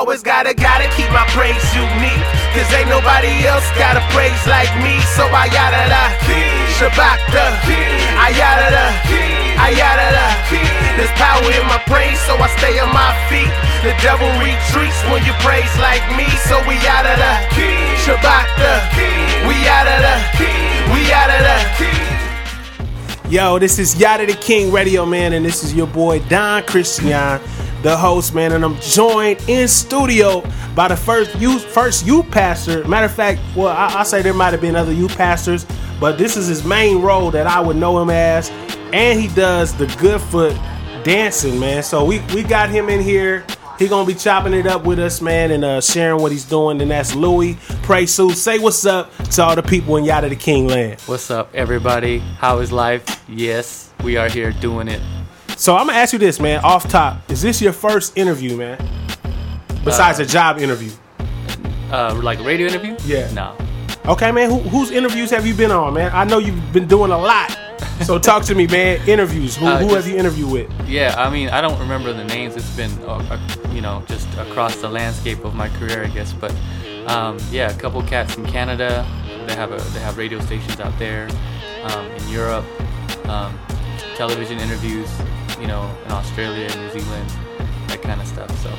always gotta keep my praise unique. Cause ain't nobody else got a praise like me. So I yada da, Shabbat da, I yada da, I yada da. There's power in my praise, so I stay on my feet. The devil retreats when you praise like me. So we yada da, Shabbat da, we yada da, we yada da. Yo, this is Yada the King Radio, man, and this is your boy Don Christian, the host, man, and I'm joined in studio by the first youth pastor. Matter of fact, well, I say there might have been other youth pastors, but this is his main role that I would know him as, and he does the Goodfoot dancing, man. So we got him in here. He gonna be chopping it up with us, man, and sharing what he's doing, and that's Louis Presu. Say what's up to all the people in Yada the King land. What's up, everybody? How is life? Yes, we are here doing it. So I'm gonna ask you this, man, off top. Is this your first interview, man? Besides a job interview? Like a radio interview? Yeah. No. Okay, man, whose interviews have you been on, man? I know you've been doing a lot. So talk to me, man. Interviews. Who have you interviewed with? Yeah, I mean, I don't remember the names. It's been, just across the landscape of my career, I guess. But yeah, a couple cats in Canada. They have radio stations out there. In Europe, television interviews, in Australia, New Zealand, that kind of stuff. So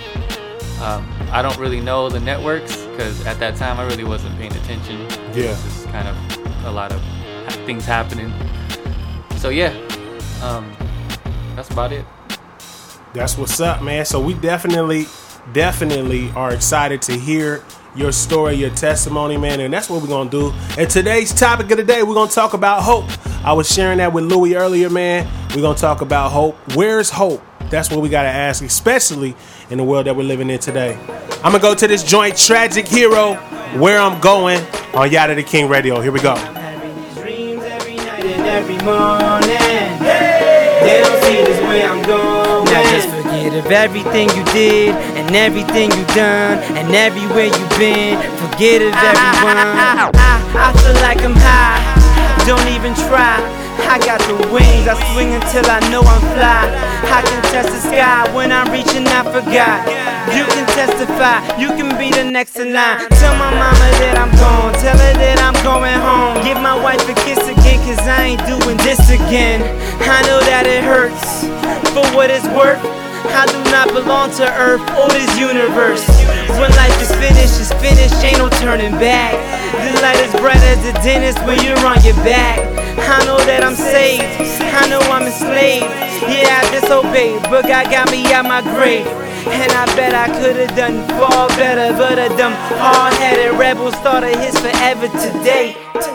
I don't really know the networks because at that time I really wasn't paying attention. Yeah, it was just kind of a lot of things happening. So yeah, that's about it. That's what's up, man. So we definitely are excited to hear your story, your testimony, man, and that's what we're gonna do. And today's topic of the day, we're gonna talk about hope. I was sharing that with Louis earlier, man. We're gonna talk about hope. Where's hope? That's what we gotta ask, especially in the world that we're living in today. I'm gonna go to this joint, Tragic Hero, Where I'm Going, on Yada the King Radio. Here we go. Every morning, they don't see this way I'm going. Now just forget of everything you did and everything you done and everywhere you been. Forget of everyone. I feel like I'm high. Don't even try. I got the wings, I swing until I know I'm fly. I can touch the sky when I'm reaching, I forgot. You can testify, you can be the next in line. Tell my mama that I'm gone, tell her that I'm going home. Give my wife a kiss again, cause I ain't doing this again. I know that it hurts, for what it's worth. I do not belong to Earth or this universe. When life is finished, ain't no turning back. The light is bright as the dentist when you're on your back. I know that I'm saved, I know I'm enslaved. Yeah, I disobeyed, but God got me out my grave. And I bet I could've done far better, but a dumb, hard-headed rebel started his forever today.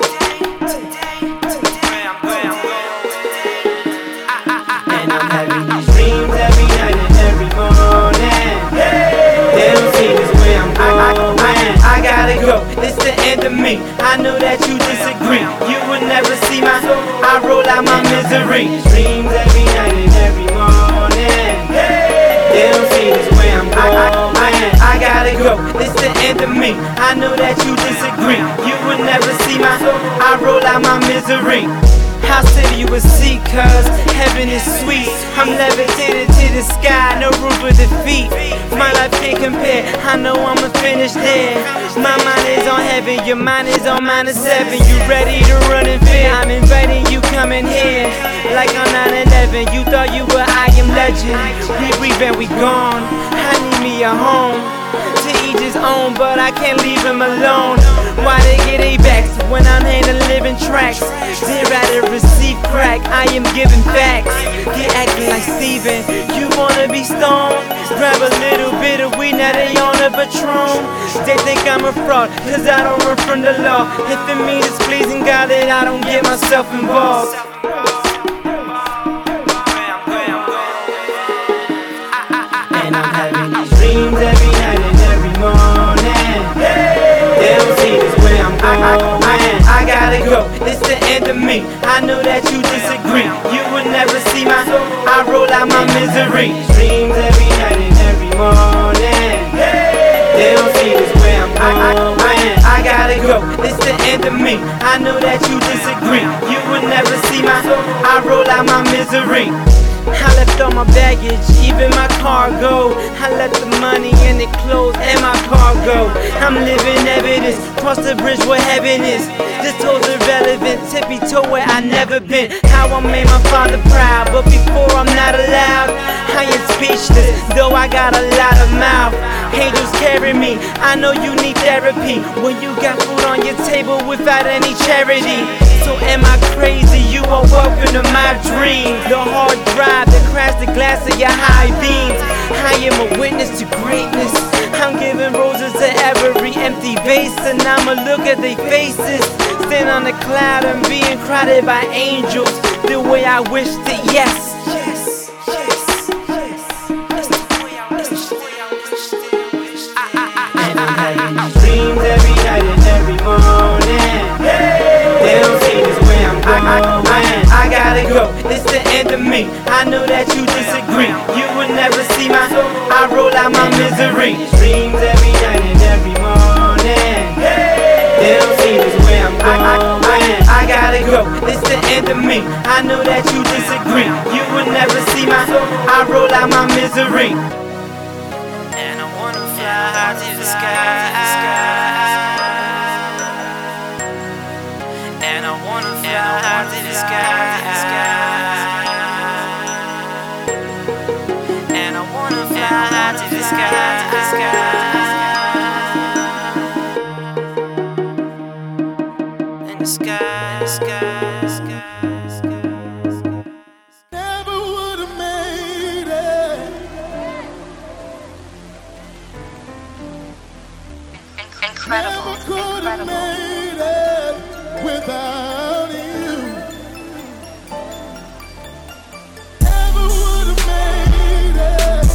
And I'm having these dreams every night and every morning. They don't see this way I'm going. I gotta go, it's the end of me. I know that you disagree. You would never see I roll out my misery. Dreams every night and every morning. They don't see this way I'm going. I gotta go, it's the end of me. I know that you disagree. You would never see I roll out my misery. I'll save you a seat, cause heaven is sweet. I'm levitating to the sky, no room for defeat. My life can't compare, I know I'ma finish there. My mind is on heaven, your mind is on -7. You ready to run in fear? I'm inviting you, come in here. Like on 9/11, you thought you were I Am Legend. We breathe and we gone, I need me a home. To each his own, but I can't leave him alone. Why they get a backs when I'm handling living tracks? They'd rather receive crack, I am giving facts. They acting like Steven, you wanna be stoned? Grab a little bit of weed, now they on a Patron. They think I'm a fraud, cause I don't run from the law. If it means it's pleasing God, then I don't get myself involved. And I'm having these dreams every night and every morning. They don't see this way I'm going. I gotta go, it's the end of me. I know that you disagree. You would never see I roll out my misery. Dreams every night and every morning. They don't see this way I'm going. I gotta go, it's the end of me. I know that you disagree. You would never see I roll out my misery. I left all my baggage, even my cargo. I left the money and the clothes and my cargo. I'm living evidence, cross the bridge where heaven is. This toes irrelevant, tippy toe where I never been. How I made my father proud, but before I'm not allowed. I am speechless, though I got a lot of mouth. Angels carry me, I know you need therapy when you got food on your table without any charity. So am I crazy? You are welcome to my dream. The hard drive that crashed the glass of your high beams. I am a witness to greatness. I'm giving roses to every empty vase, and I'ma look at their faces. Stand on the cloud and being crowded by angels. The way I wished it, yes. And I'm having these dreams every night and every morning. They don't see this way I'm going. I gotta go, it's the end of me. I know that you disagree. You would never see my, I roll out my misery. Dreams every night and every morning. They don't see this way I'm going. I gotta go, it's the end of me. I know that you disagree. You would never see my, I roll out my misery. And I wanna fly high to the sky. And I wanna fly high to the sky. And I wanna fly high to the sky. In the sky. Never would have made it. Incredible. Never could have made it without you. Never would have made it.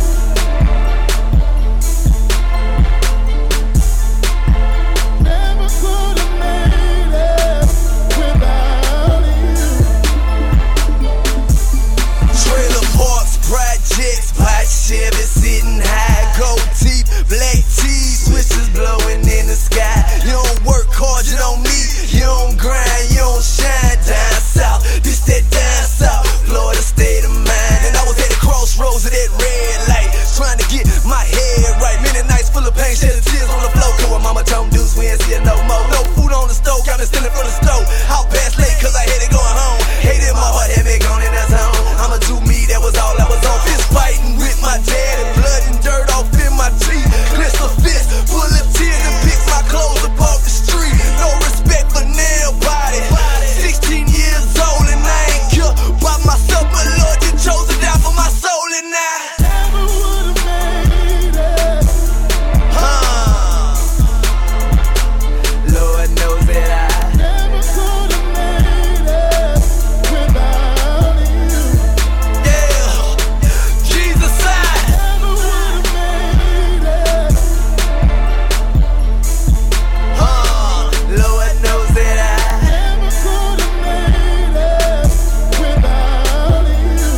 Never could have made it without you. Trailer parks, projects, pot Chevy sitting high, gold teeth, black teeth, switches blowing in the sky. You don't work hard, you don't meet, you don't grind, you don't shine. Down south, this that down south, Florida state of mind. And I was at the crossroads of that red light, trying to get my head right. Many nights full of pain, shedding tears on the floor. Cause mama told me dudes, we ain't see no more. No food on the stove, got me stealing from the stove. Out past late cause I had it going home. Hated my heart, had me gone in that's home. I'ma do me, that was all I was on. Fist fighting with my dad and blood and dirt off in my teeth. Clench a fist, full of tears and pick my clothes up off the street. No respect for nail body. 16 years old and I ain't killed by myself, but Lord, you chose to die for my soul and I Never would have made it. Lord knows that I Never could have made it without you. yeah, Jesus I Never would have made it. Lord knows that I Never could have made it without you.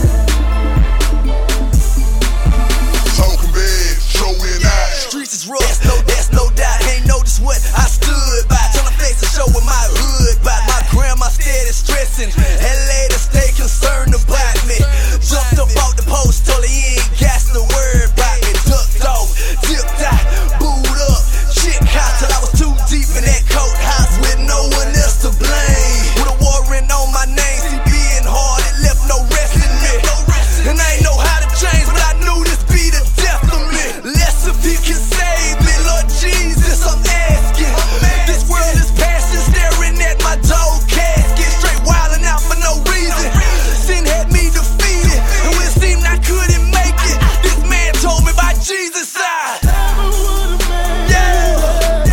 Talking bad, showing out. Streets is rough, that's no doubt. Ain't noticed what I stood by. Tryna face the show with my hood by. My grandma steady stressing, and later stay concerned about me. Jumped up out the post, told her he ain't got to worry about me. Ducked off, dipped out, booed up, chick hot till I was too deep in that courthouse with no one else to blame. With a warrant on my name, see being hard, it left no rest in me. And I ain't know how to change, but I knew this be the death of me. Less if he can save me, Lord Jesus, I'm asking. This world is passion, staring at my dog casket. Straight wildin' out for no reason. Sin had me defeated, and when it seemed I couldn't make it, this man told me by Jesus' side. Never would have made Yeah.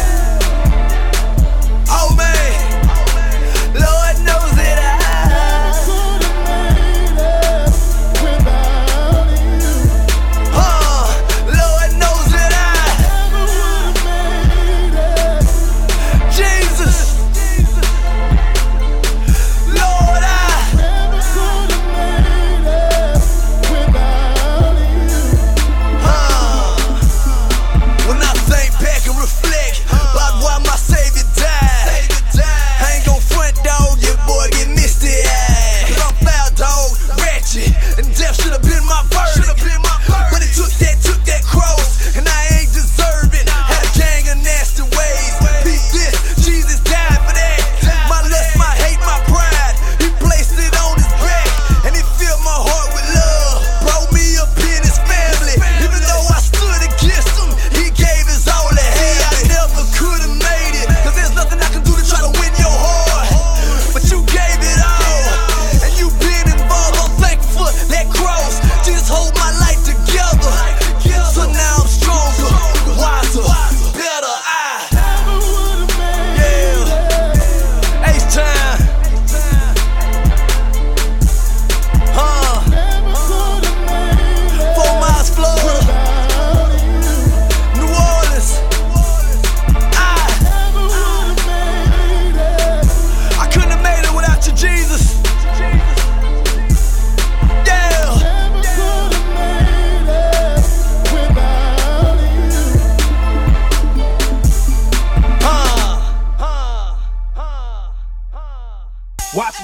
Oh man, Lord knows that I could have made it without you. Lord knows that I Never would have made it. Jesus, Lord I Never could have made it without you. When I think back and reflect about why my Savior died, I ain't gon' front, dog, your boy get misty eyed. 'Cause I'm foul, dog, ratchet, and death should've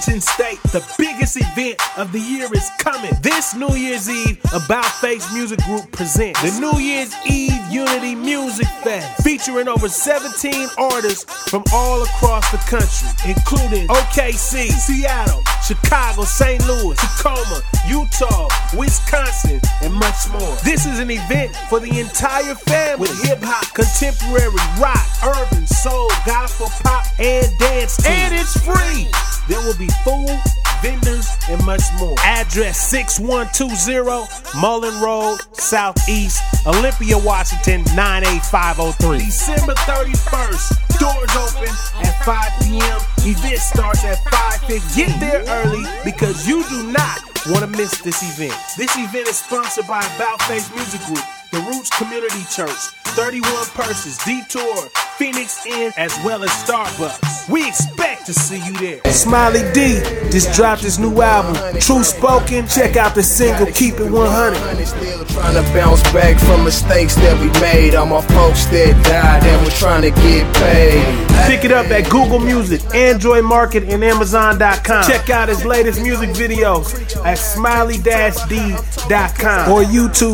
Washington State, the biggest event of the year is coming. This New Year's Eve, About Face Music Group presents the New Year's Eve Unity Music Fest, featuring over 17 artists from all across the country, including OKC, Seattle, Chicago, St. Louis, Tacoma, Utah, Wisconsin, and much more. This is an event for the entire family with hip-hop, contemporary, rock, urban, soul, gospel, pop, and dance teams. And it's free. There will be food, vendors, and much more. Address 6120 Mullen Road, Southeast, Olympia, Washington, 98503. December 31st, doors open at 5 p.m. Event starts at 5:50. Get there early because you do not want to miss this event. This event is sponsored by About Face Music Group, The Roots Community Church, 31 Purses, Detour, Phoenix Inn, as well as Starbucks. We expect to see you there. Smiley D just dropped his new album, True Spoken. Check out the single, Keep It 100. Still trying to bounce back from mistakes that we made. All my folks that died and we're trying to get paid. Pick it up at Google Music, Android Market, and Amazon.com. Check out his latest music videos at smiley-d.com or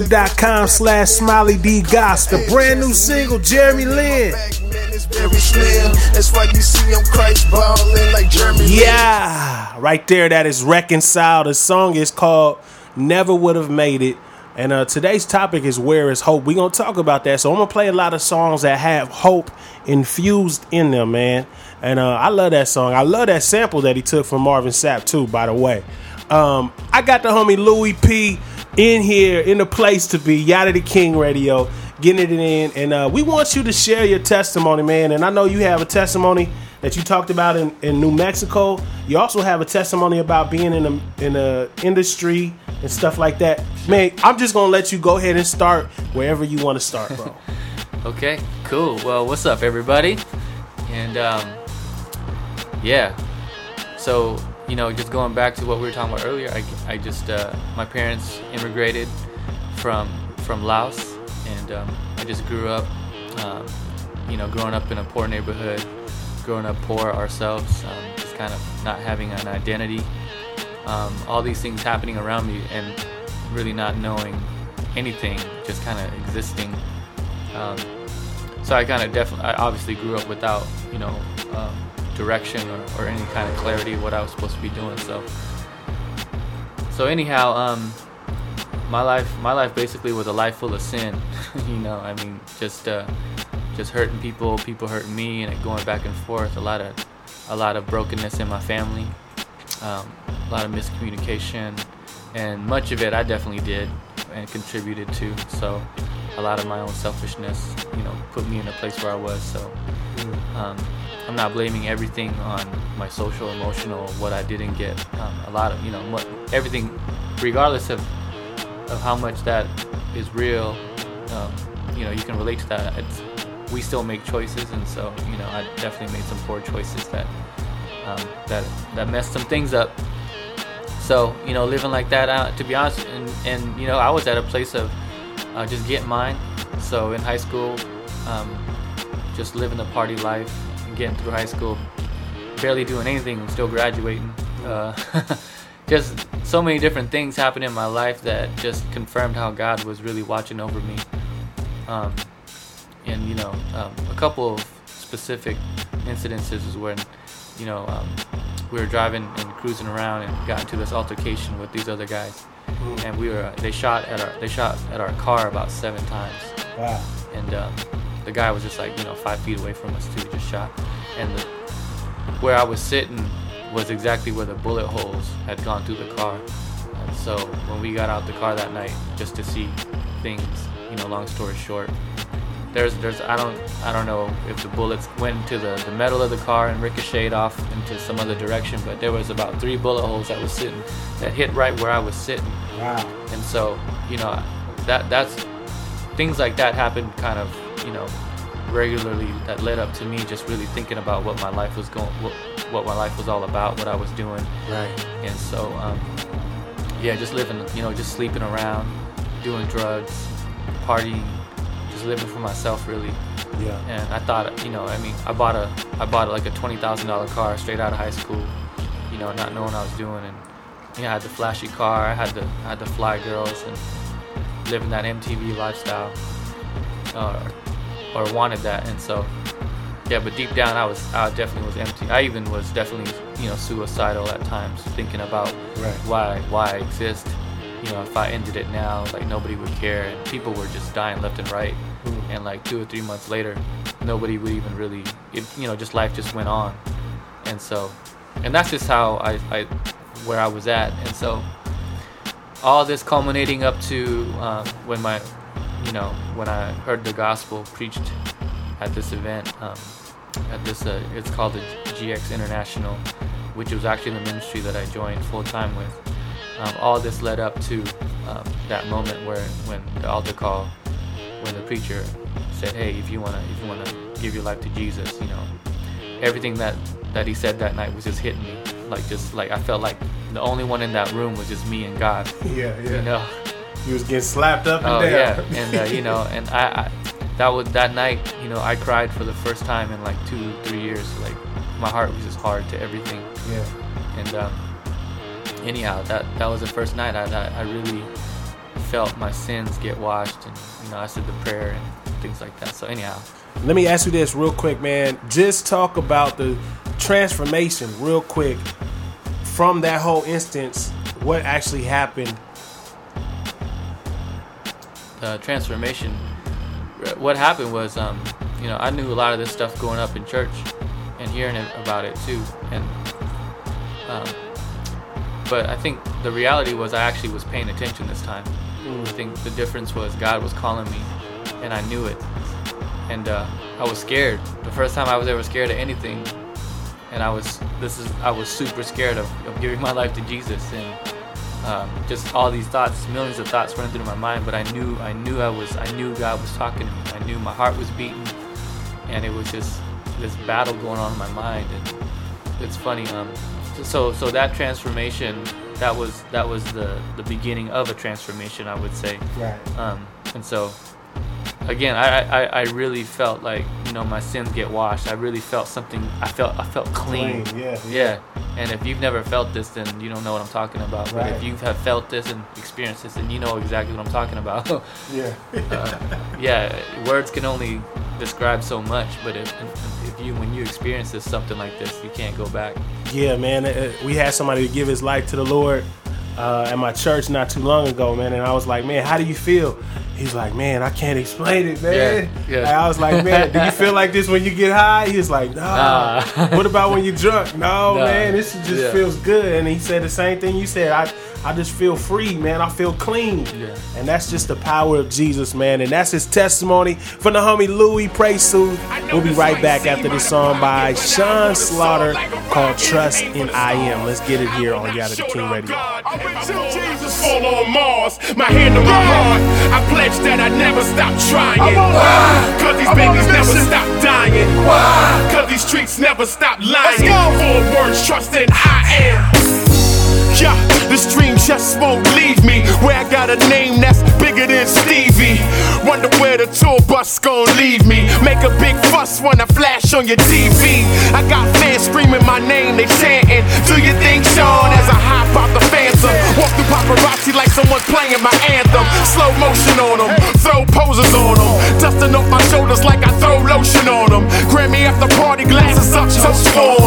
youtube.com/SmileyDGospel. The brand new single, Jeremy Lin. Very slim. That's why you see him Christ ballin' like Jeremy. Yeah, right there. That is Reconciled. The song is called Never Would Have Made It. And today's topic is Where Is Hope. We're going to talk about that. So I'm going to play a lot of songs that have hope infused in them, man. And I love that song. I love that sample that he took from Marvin Sapp, too, by the way. I got the homie Louis P in here, in the place to be, Yada the King Radio, getting it in. And we want you to share your testimony, man. And I know you have a testimony that you talked about in New Mexico. You also have a testimony about being in the industry and stuff like that. Man, I'm just going to let you go ahead and start wherever you want to start, bro. Okay, cool. Well, what's up, everybody? And yeah, so just going back to what we were talking about earlier, I just my parents immigrated from Laos, and I just grew up, growing up in a poor neighborhood, growing up poor ourselves, just kind of not having an identity, all these things happening around me, and really not knowing anything, just kind of existing. So I obviously grew up without, direction or any kind of clarity of what I was supposed to be doing. So anyhow, my life basically was a life full of sin. Just hurting people hurting me, and it going back and forth. A lot of brokenness in my family, a lot of miscommunication, and much of it I definitely did and contributed to. So a lot of my own selfishness, put me in the place where I was. So I'm not blaming everything on my social, emotional, what I didn't get. A lot of, everything, regardless of how much that is real, you can relate to that. We still make choices, and so, I definitely made some poor choices that messed some things up. So, living like that, to be honest, and I was at a place of just getting mine. So in high school, just living the party life, and getting through high school, barely doing anything, and still graduating. Just so many different things happened in my life that just confirmed how God was really watching over me. And a couple of specific incidences is when, we were driving and cruising around and got into this altercation with these other guys, and they shot at our car about 7 times. Wow. And the guy was just 5 feet away from us too, just shot. And where I was sitting was exactly where the bullet holes had gone through the car. And so when we got out the car that night, just to see things, long story short, there's I don't know if the bullets went into the metal of the car and ricocheted off into some other direction, but there was about 3 bullet holes that hit right where I was sitting. Wow. And so, that's things like that happened kind of, regularly, that led up to me just really thinking about what my life was what my life was all about, what I was doing. Right. And so, just living, just sleeping around, doing drugs, partying, just living for myself, really. Yeah. And I thought, I bought like a $20,000 car straight out of high school, you know, not knowing what I was doing, and I had the flashy car, I had the fly girls, and living that MTV lifestyle, or wanted that, and so yeah. But deep down, I definitely was empty. I even was definitely, you know, suicidal at times, thinking about why I exist. You know, if I ended it now, like nobody would care, and people were just dying left and right. And like 2 or 3 months later, nobody would even really, you know, just life just went on. And so, and that's just how where I was at. And so, all this culminating up to when I heard the gospel preached at this event, it's called the GX International, which was actually the ministry that I joined full time with. All this led up to that moment when the altar call, when the preacher said, "Hey, if you wanna give your life to Jesus," you know, everything that he said that night was just hitting me, like I felt like the only one in that room was just me and God. Yeah. You know, you was getting slapped up and down. Yeah, and you know, and that night, you know, I cried for the first time in like 2-3 years. Like my heart was just hard to everything. Yeah. And anyhow, that was the first night I really felt my sins get washed, and you know, I said the prayer and things like that. So anyhow, let me ask you this real quick, man. Just talk about the transformation real quick from that whole instance. What actually happened? The transformation. What happened was, you know, I knew a lot of this stuff growing up in church and hearing about it too, and but I think the reality was I actually was paying attention this time. I think the difference was God was calling me, and I knew it. And I was scared. The first time I was ever scared of anything, and I was super scared of giving my life to Jesus, and just all these thoughts, millions of thoughts running through my mind. But I knew God was talking to me. I knew my heart was beating, and it was just this battle going on in my mind. And it's funny. So that transformation, that was the beginning of a transformation, I would say. Right. And so, again, I really felt like, you know, my sins get washed. I really felt something. I felt clean. Yeah. And if you've never felt this, then you don't know what I'm talking about. But if you have felt this and experienced this, then you know exactly what I'm talking about. Yeah. Words can only describe so much, but when you experience something like this, you can't go back. Yeah, man. We had somebody to give his life to the Lord at my church not too long ago, man. And I was like, man, how do you feel? He's like, man, I can't explain it, man. Yeah. And I was like, man, do you feel like this when you get high? He was like, no. What about when you're drunk? No, man, this just feels good. And he said the same thing you said. I just feel free, man. I feel clean. Yeah. And that's just the power of Jesus, man. And that's his testimony from the homie Louis Presu. We'll be right back after this song by Sean Slaughter called Trust in I Am. Let's get it here on Yada the King Radio. Jesus fall on Mars, my hand on my heart. I pledge that I never stop trying. Cause these babies never stop dying. Cause these streets never stop lying. 4 words, trust in I am. Yeah, this dream just won't leave me. Where I got a name that's bigger than Stevie. Wonder where the tour bus gon' leave me. Make a big fuss when I flash on your TV. I got fans screaming my name, they chanting. Do you think Sean as I hop out the Phantom? Walk through paparazzi like someone's playing my anthem. Slow motion on them, throw poses on them. Dusting off my shoulders like I throw lotion on them. Grammy after party, glasses up, toast on.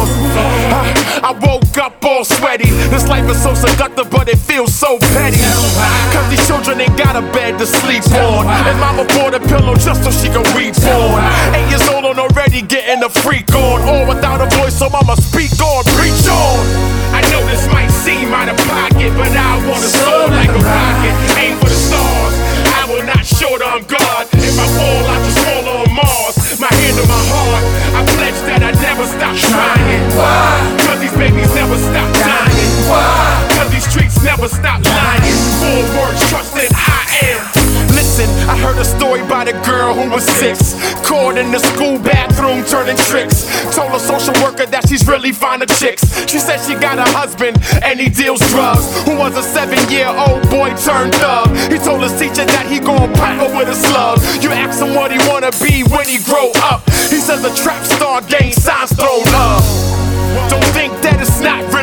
I woke up all sweaty. This life is so seductive, but it feels so petty. Cause these children ain't got a bed to sleep on. And mama bought a pillow just so she can weep on. 8 years old and already getting a freak on. All without a voice, so mama speak on, preach on. I know this might seem out of pocket, but I wanna soar like a rocket. Aim for the stars, I will not short on God. If I fall, I just fall on Mars. My hand on my heart, I pledge that I never stop trying. Cause these babies never stop dying. Cause these streets never stop lying. 4 words, trust that I am. Listen, I heard a story about a girl who was 6, caught in the school bathroom turning tricks. Told a social worker that she's really fond of chicks. She said she got a husband and he deals drugs, who was a 7-year-old boy turned thug. He told his teacher that he gon' pop her with a slug. You ask him what he wanna be when he grow up. He says a trap star, gang signs thrown up. Don't think that it's not really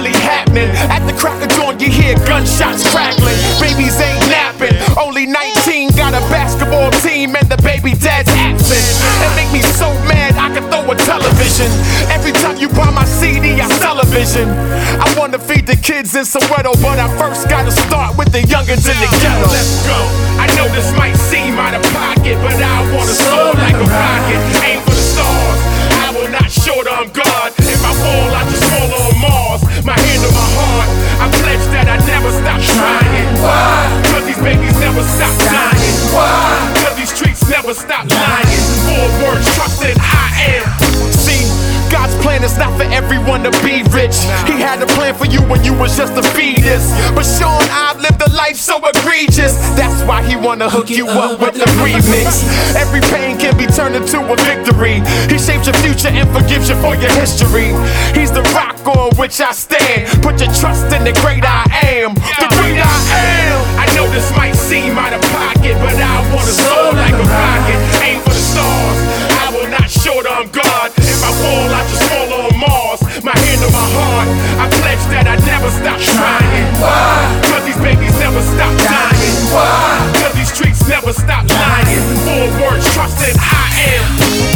really happening. At the crack of dawn, you hear gunshots crackling. Babies ain't napping. Only 19, got a basketball team, and the baby dad's absent. That make me so mad I can throw a television. Every time you buy my CD, I sell a vision. I wanna feed the kids in Soweto, but I first gotta start with the youngins in the ghetto. Let's go. I know this might seem out of pocket, but I wanna soar like a rocket. Aim for the stars. I will not shoulder, I'm God. If I fall, I just fall on Mars. My hand on my heart, I pledge that I never stop trying. Why? Cause these babies never stop dying. Why? Cause these streets never stop lying. 4 words, trusted I am. See, God's plan is not for everyone to be rich. He had a plan for you when you was just a fetus. But Sean, I've lived a life so egregious. That's why he wanna hook you up with the remix. Every pain can be turned into a victory. He shapes your future and forgives you for your history. He's the rock on which I stand. Put your trust in the great I am. The great I am. I know this might seem out of pocket, but I wanna soar like a rocket. Aim for the stars. I will not shoulder, I'm God. If I fall, I just fall on Mars. My hand on my heart, I pledge that I never stop trying. Why? Cause these babies never stop dying. Why? Cause these streets never stop lying. 4 words, trusted I am.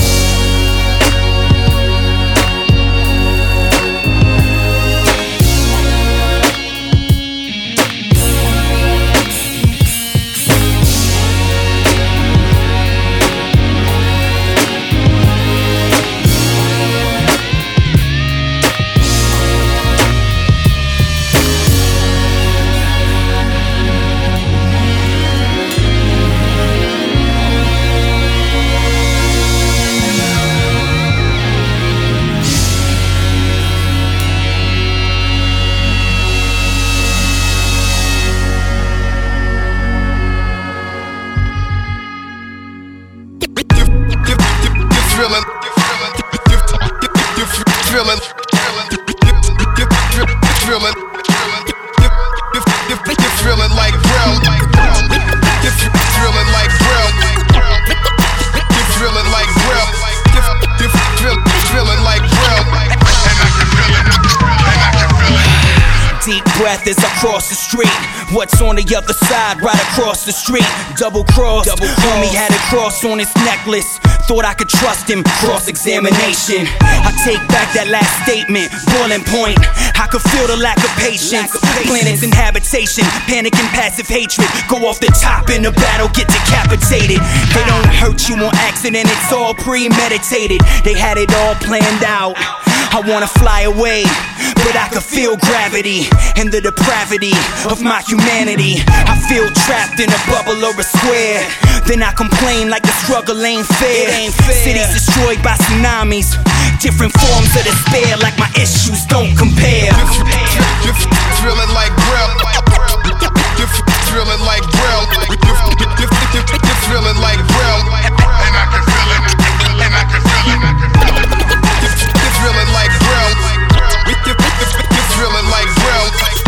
As I cross the street, what's on the other side? Right across the street, double cross. Homie had a cross on his necklace. Thought I could trust him. Cross-examination. I take back that last statement. Boiling point. I could feel the lack of patience. Planets in habitation, panic and passive hatred. Go off the top in the battle, get decapitated. They don't hurt you on accident. It's all premeditated. They had it all planned out. I wanna fly away, but I can feel gravity and the depravity of my humanity. I feel trapped in a bubble or a square. Then I complain like the struggle ain't fair. Cities destroyed by tsunamis, different forms of despair, like my issues don't compare. You're feeling like Grill. You're feeling like Grill. You're feeling like Grill. And I can feel it. And I can feel it. You're feeling like Grill. You're feeling like Grill.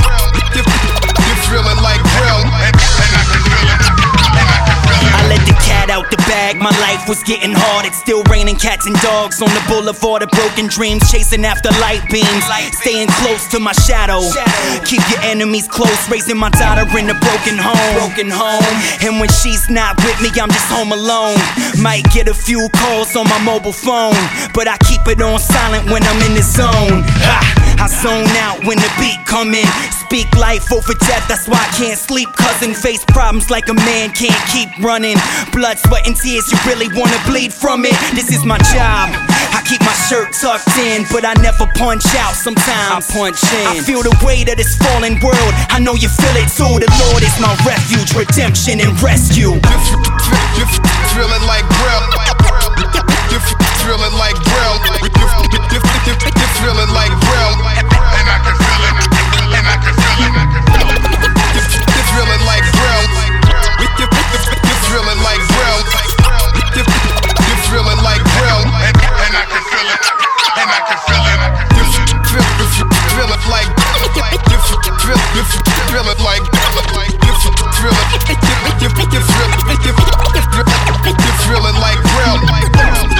You're feeling like Grill. And I can feel it. And I can feel it. I let the cat out the bag, my life was getting hard. It's still raining cats and dogs on the boulevard of broken dreams, chasing after light beams, staying close to my shadow. Keep your enemies close, raising my daughter in a broken home. And when she's not with me, I'm just home alone. Might get a few calls on my mobile phone, but I keep it on silent when I'm in the zone. I zone out when the beat come in. Speak life over death, that's why I can't sleep. Cousin, face problems like a man can't keep running. Blood, sweat, and tears, you really wanna bleed from it. This is my job, I keep my shirt tucked in, but I never punch out, sometimes I punch in. I feel the weight of this fallen world, I know you feel it too. The Lord is my refuge, redemption, and rescue. You're feeling like Grill. You're feeling like Grill. You're feeling like Grill. And I can feel it. And I can feel it. You're feeling like Grill. You're feeling like Grill. You're feeling like Grill. And I can feel it. And I can feel it. You're feeling like. You're feeling like. You're feeling like Grill.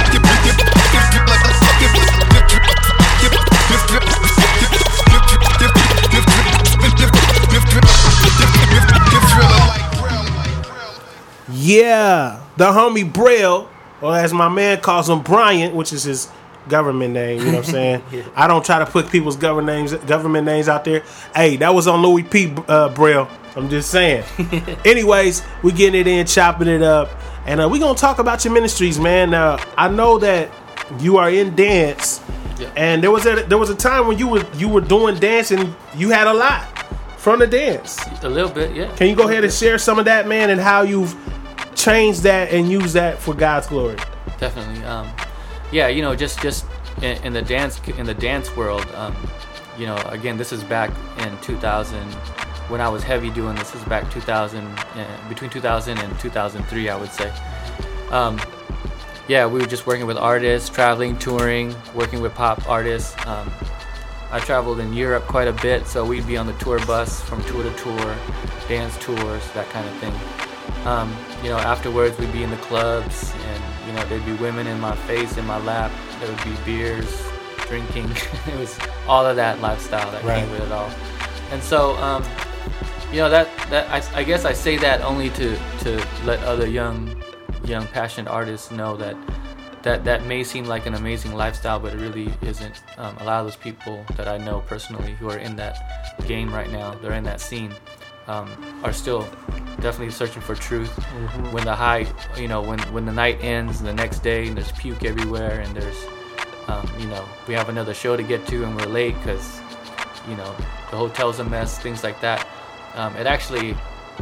the homie Braille, or as my man calls him, Bryant, which is his government name. You know what I'm saying? I don't try to put people's government names out there. Hey, that was on Louis P. Braille. I'm just saying. Anyways, we getting it in, chopping it up, and we gonna talk about your ministries, man. I know that you are in dance, and there was a time when you were doing dance, and you had a lot from the dance. A little bit, yeah. Can you go ahead and share some of that, man, and how you've changed that and used that for God's glory? Definitely. Yeah, you know, just in the dance world, you know, again, this is back in 2000 when I was heavy doing this. This is back 2000, between 2000 and 2003, I would say. Yeah, we were just working with artists, traveling, touring, working with pop artists. I traveled in Europe quite a bit, so we'd be on the tour bus from tour to tour, dance tours, that kind of thing. You know, afterwards we'd be in the clubs, and you know, there'd be women in my face, in my lap. There would be beers, drinking. It was all of that lifestyle that came with it all. And so, you know, that I guess I say that only to let other young passionate artists know that may seem like an amazing lifestyle, but it really isn't. A lot of those people that I know personally who are in that game right now, they're in that scene, are still definitely searching for truth. When the high, you know, when the night ends and the next day and there's puke everywhere and there's, you know, we have another show to get to and we're late because, you know, the hotel's a mess, things like that. It actually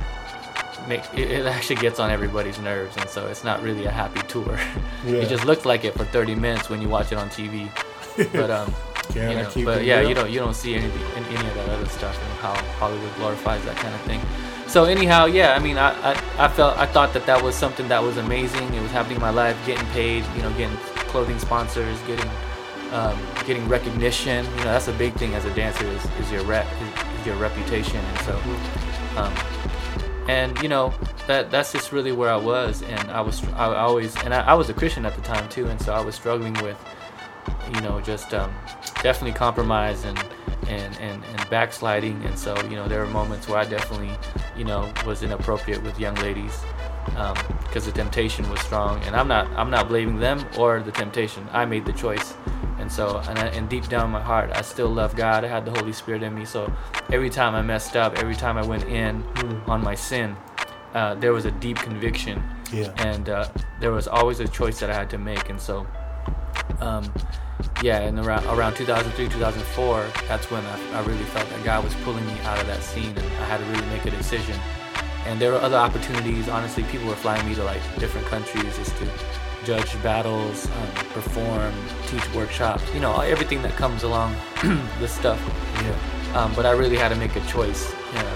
gets on everybody's nerves, and so it's not really a happy tour. It just looks like it for 30 minutes when you watch it on TV, but you know, but yeah, you don't see any of that other stuff and how Hollywood glorifies that kind of thing. So anyhow, yeah, I mean, I thought that was something that was amazing. It was happening in my life, getting paid, you know, getting clothing sponsors, getting recognition. You know, that's a big thing as a dancer is your reputation, and so. And you know, that's just really where I was, and I was a Christian at the time too, and so I was struggling with, you know, just definitely compromise and backsliding, and so, you know, there were moments where I definitely, you know, was inappropriate with young ladies because the temptation was strong, and I'm not blaming them or the temptation. I made the choice. And so, and deep down in my heart, I still love God. I had the Holy Spirit in me. So every time I messed up, every time I went in on my sin, there was a deep conviction. And there was always a choice that I had to make. And so, yeah, and around 2003, 2004, that's when I really felt that God was pulling me out of that scene, and I had to really make a decision. And there were other opportunities. Honestly, people were flying me to like different countries just to judge battles, perform, teach workshops, you know, everything that comes along this stuff. But I really had to make a choice,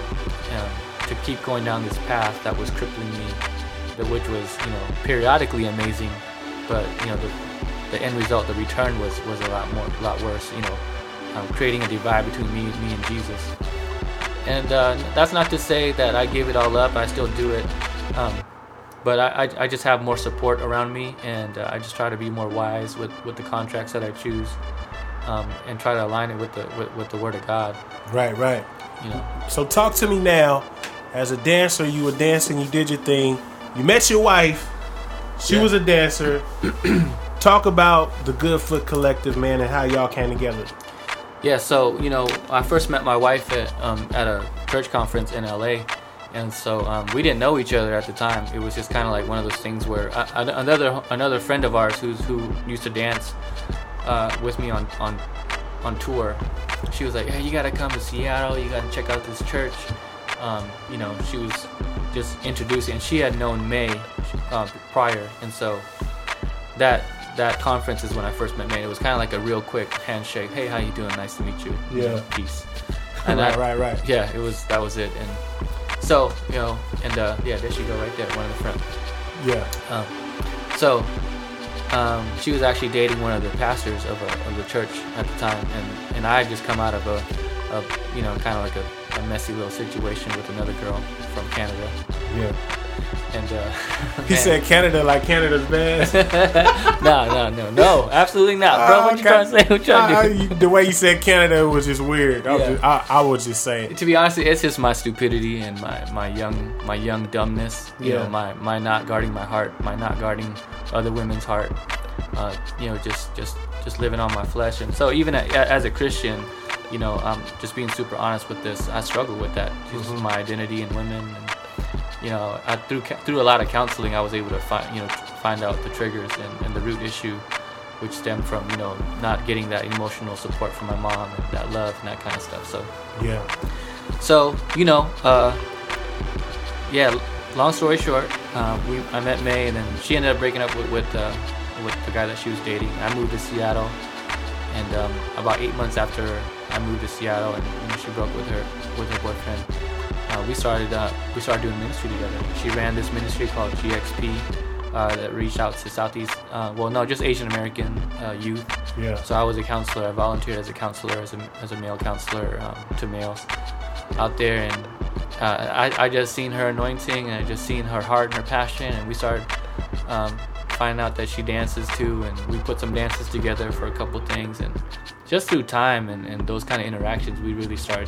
to keep going down this path that was crippling me, which was, you know, periodically amazing, but you know, the end result, the return was a lot worse. You know, creating a divide between me and Jesus. And that's not to say that I gave it all up. I still do it. But I just have more support around me, and I just try to be more wise with the contracts that I choose, and try to align it with the Word of God. Right. You know. So talk to me now. As a dancer, you were dancing, you did your thing. You met your wife. She was a dancer. Talk about the Good Foot Collective, man, and how y'all came together. Yeah. So, you know, I first met my wife at a church conference in LA. And so we didn't know each other at the time. It was just kind of like one of those things where another friend of ours who used to dance with me on tour, she was like, "Hey, you gotta come to Seattle. You gotta check out this church." You know, she was just introducing, and she had known May prior, and so that conference is when I first met May. It was kind of like a real quick handshake. "Hey, how you doing? Nice to meet you." Yeah. Peace. And right. Yeah, that was it. And so, you know, and yeah, there she go right there, one of the friends. Yeah. So she was actually dating one of the pastors of the church at the time, and I had just come out of a you know, kind of like a messy little situation with another girl from Canada. Yeah. And he said Canada like Canada's bad. No, absolutely not, bro. What you trying to say? What you trying to do? The way you said Canada was just weird. Yeah. I was just saying. To be honest, it's just my stupidity and my young dumbness. You know, my not guarding my heart, my not guarding other women's heart. You know, just living on my flesh. And so even as a Christian, you know, just being super honest with this, I struggle with that. Just my identity in women. And, you know, through a lot of counseling, I was able to find out the triggers and the root issue, which stemmed from, you know, not getting that emotional support from my mom and that love and that kind of stuff. So you know, long story short, I met May, and then she ended up breaking up with the guy that she was dating. I moved to Seattle, and about 8 months after I moved to Seattle, and you know, she broke with her boyfriend. We started doing ministry together. She ran this ministry called GXP that reached out to just Asian American youth. Yeah. So I was a counselor. I volunteered as a counselor, as a male counselor to males out there, and I just seen her anointing, and I just seen her heart and her passion, and we started finding out that she dances too, and we put some dances together for a couple things, and just through time and those kind of interactions, we really started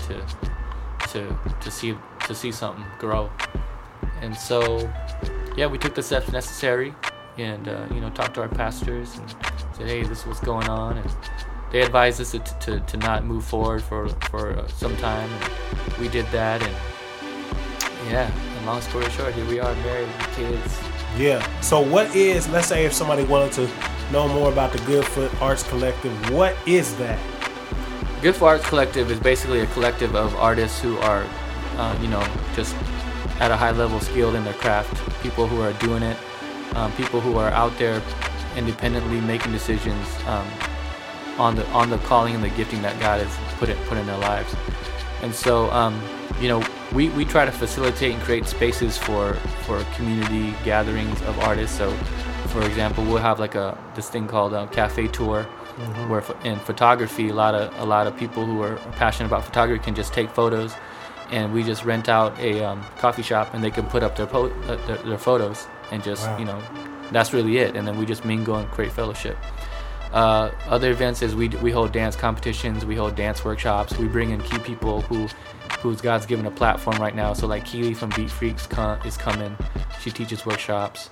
to see something grow. And so we took the steps necessary, and you know, talked to our pastors and said, hey, this is what's going on, and they advised us to not move forward for some time, and we did that, and long story short, here we are, married with kids. So let's say if somebody wanted to know more about the Goodfoot Arts Collective, what is that? Goodfoot Arts Collective is basically a collective of artists who are, you know, just at a high level skilled in their craft, people who are doing it, people who are out there independently making decisions on the calling and the gifting that God has put in their lives. And so, you know, we try to facilitate and create spaces for community gatherings of artists. So, for example, we'll have like this thing called Cafe Tour, where in photography, a lot of people who are passionate about photography can just take photos, and we just rent out a coffee shop, and they can put up their photos, and just you know, that's really it. And then we just mingle and create fellowship. Other events is we hold dance competitions, we hold dance workshops, we bring in key people who's God's given a platform right now. So like Keely from Beat Freaks is coming. She teaches workshops,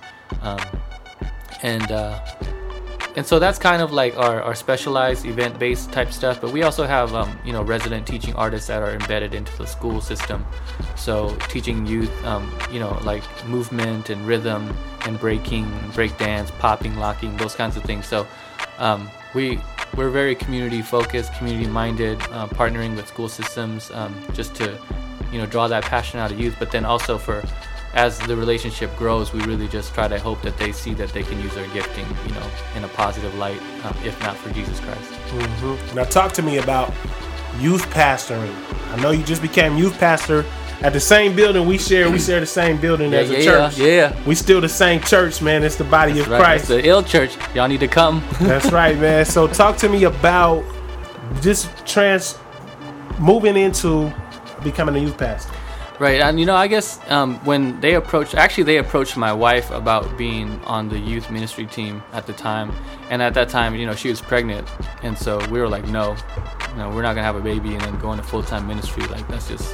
and so that's kind of like our specialized event-based type stuff. But we also have you know, resident teaching artists that are embedded into the school system. So teaching youth you know, like movement and rhythm and breaking, break dance, popping, locking, those kinds of things. So we're very community focused, community minded, partnering with school systems just to, you know, draw that passion out of youth. But then also as the relationship grows, we really just try to hope that they see that they can use their gifting, you know, in a positive light, if not for Jesus Christ. Now talk to me about youth pastoring. I know you just became youth pastor at the same building we share. We share the same building as a church. We still the same church, man. It's the body of Christ. It's the ill church. Y'all need to come. That's right, man. So talk to me about just moving into becoming a youth pastor. Right, and you know, I guess when they approached my wife about being on the youth ministry team at the time, and at that time, you know, she was pregnant, and so we were like, no, we're not gonna have a baby and then go into full-time ministry. Like that's just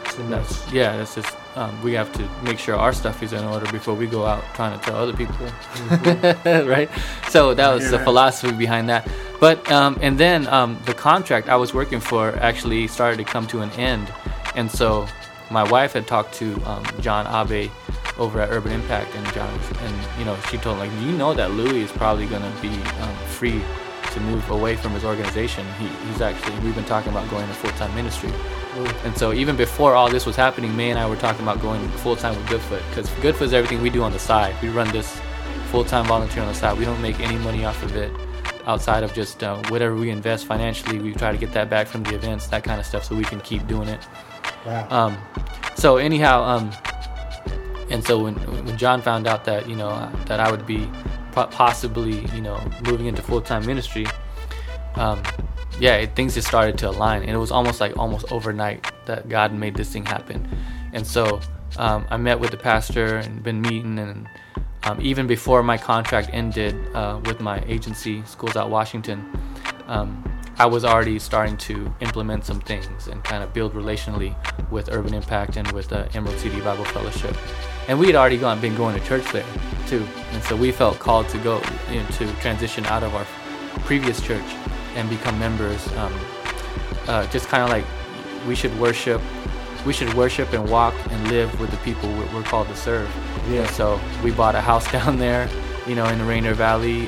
we have to make sure our stuff is in order before we go out trying to tell other people, right? So that was the philosophy behind that. But and then the contract I was working for actually started to come to an end, and so my wife had talked to John Abe over at Urban Impact, and you know, she told him, like, you know that Louis is probably going to be free to move away from his organization. We've been talking about going to full-time ministry. And so even before all this was happening, May and I were talking about going full-time with Goodfoot, because Goodfoot is everything we do on the side. We run this full-time volunteer on the side. We don't make any money off of it outside of just whatever we invest financially. We try to get that back from the events, that kind of stuff, so we can keep doing it. Wow. So anyhow, and so when John found out that, you know, that I would be possibly, you know, moving into full-time ministry, things just started to align, and it was almost overnight that God made this thing happen. And so I met with the pastor and been meeting, and even before my contract ended with my agency, Schools Out Washington, I was already starting to implement some things and kind of build relationally with Urban Impact and with Emerald City Bible Fellowship. And we had already been going to church there too. And so we felt called to go to transition out of our previous church and become members. Just kind of like we should worship and walk and live with the people we're called to serve. Yeah. And so we bought a house down there, in the Rainier Valley.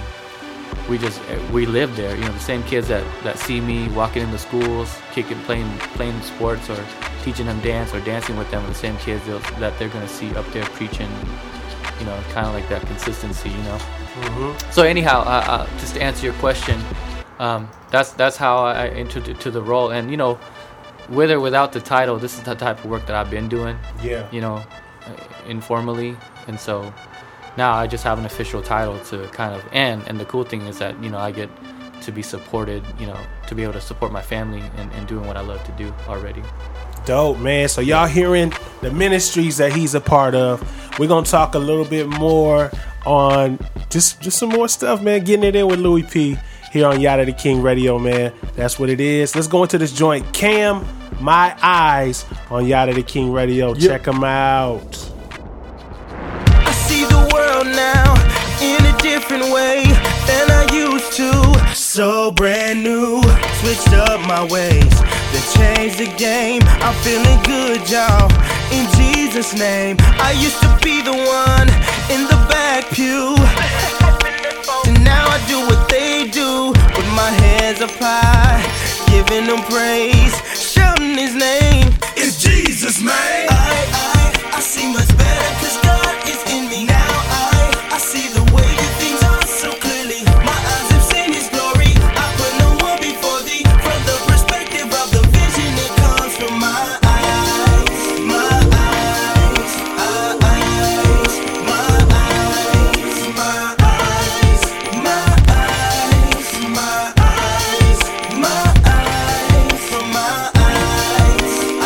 We live there. The same kids that see me walking in the schools, kicking, playing sports, or teaching them dance or dancing with them, are the same kids that they're gonna see up there preaching. Kind of like that consistency. Mm-hmm. So anyhow, just to answer your question, that's how I entered into the role. And with or without the title, this is the type of work that I've been doing. Yeah. Informally, and so now I just have an official title to kind of, and the cool thing is that I get to be supported, to be able to support my family and doing what I love to do already. Dope, man. So y'all hearing the ministries that he's a part of. We're gonna talk a little bit more on just some more stuff, man. Getting it in with Louis P here on Yada the King Radio, man. That's what it is. Let's go into this joint. Cam, My Eyes on Yada the King Radio. Yep. Check them out. I see the world now in a different way than I used to. So brand new, switched up my ways, then changed the game. I'm feeling good, y'all, in Jesus' name. I used to be the one in the back pew, and now I do what they do, with my hands up high, giving them praise, shouting his name. It's Jesus, man. I see much better, cause God is in me. Now I see the way that things are so clearly. My eyes have seen his glory. I put no one before thee. From the perspective of the vision, it comes from my eyes. My eyes, my eyes, my eyes, my eyes, my eyes, my eyes, my eyes, from my eyes,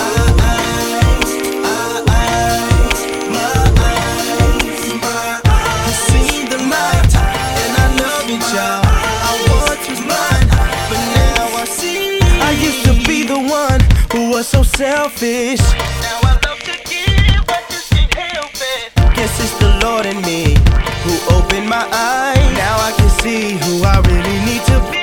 I've seen the light, and I love it, y'all. I once was blind, but now I see. I used to be the one who was so selfish. Now I love to give, I just can't help it. Guess it's the Lord in me who opened my eyes. Now I can see who I really need to be.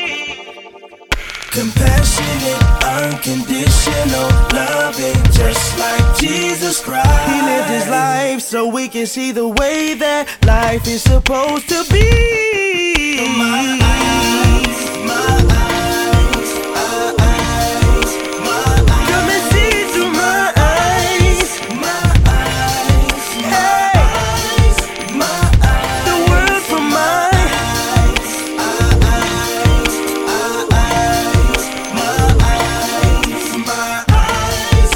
Compassionate, unconditional, loving, just like Jesus Christ. He lived his life so we can see the way that life is supposed to be. My eyes, my eyes, my eyes, my eyes. Come and see through my eyes. My eyes, Hey, my eyes, the world from my eyes, my eyes, my eyes, my eyes, my eyes,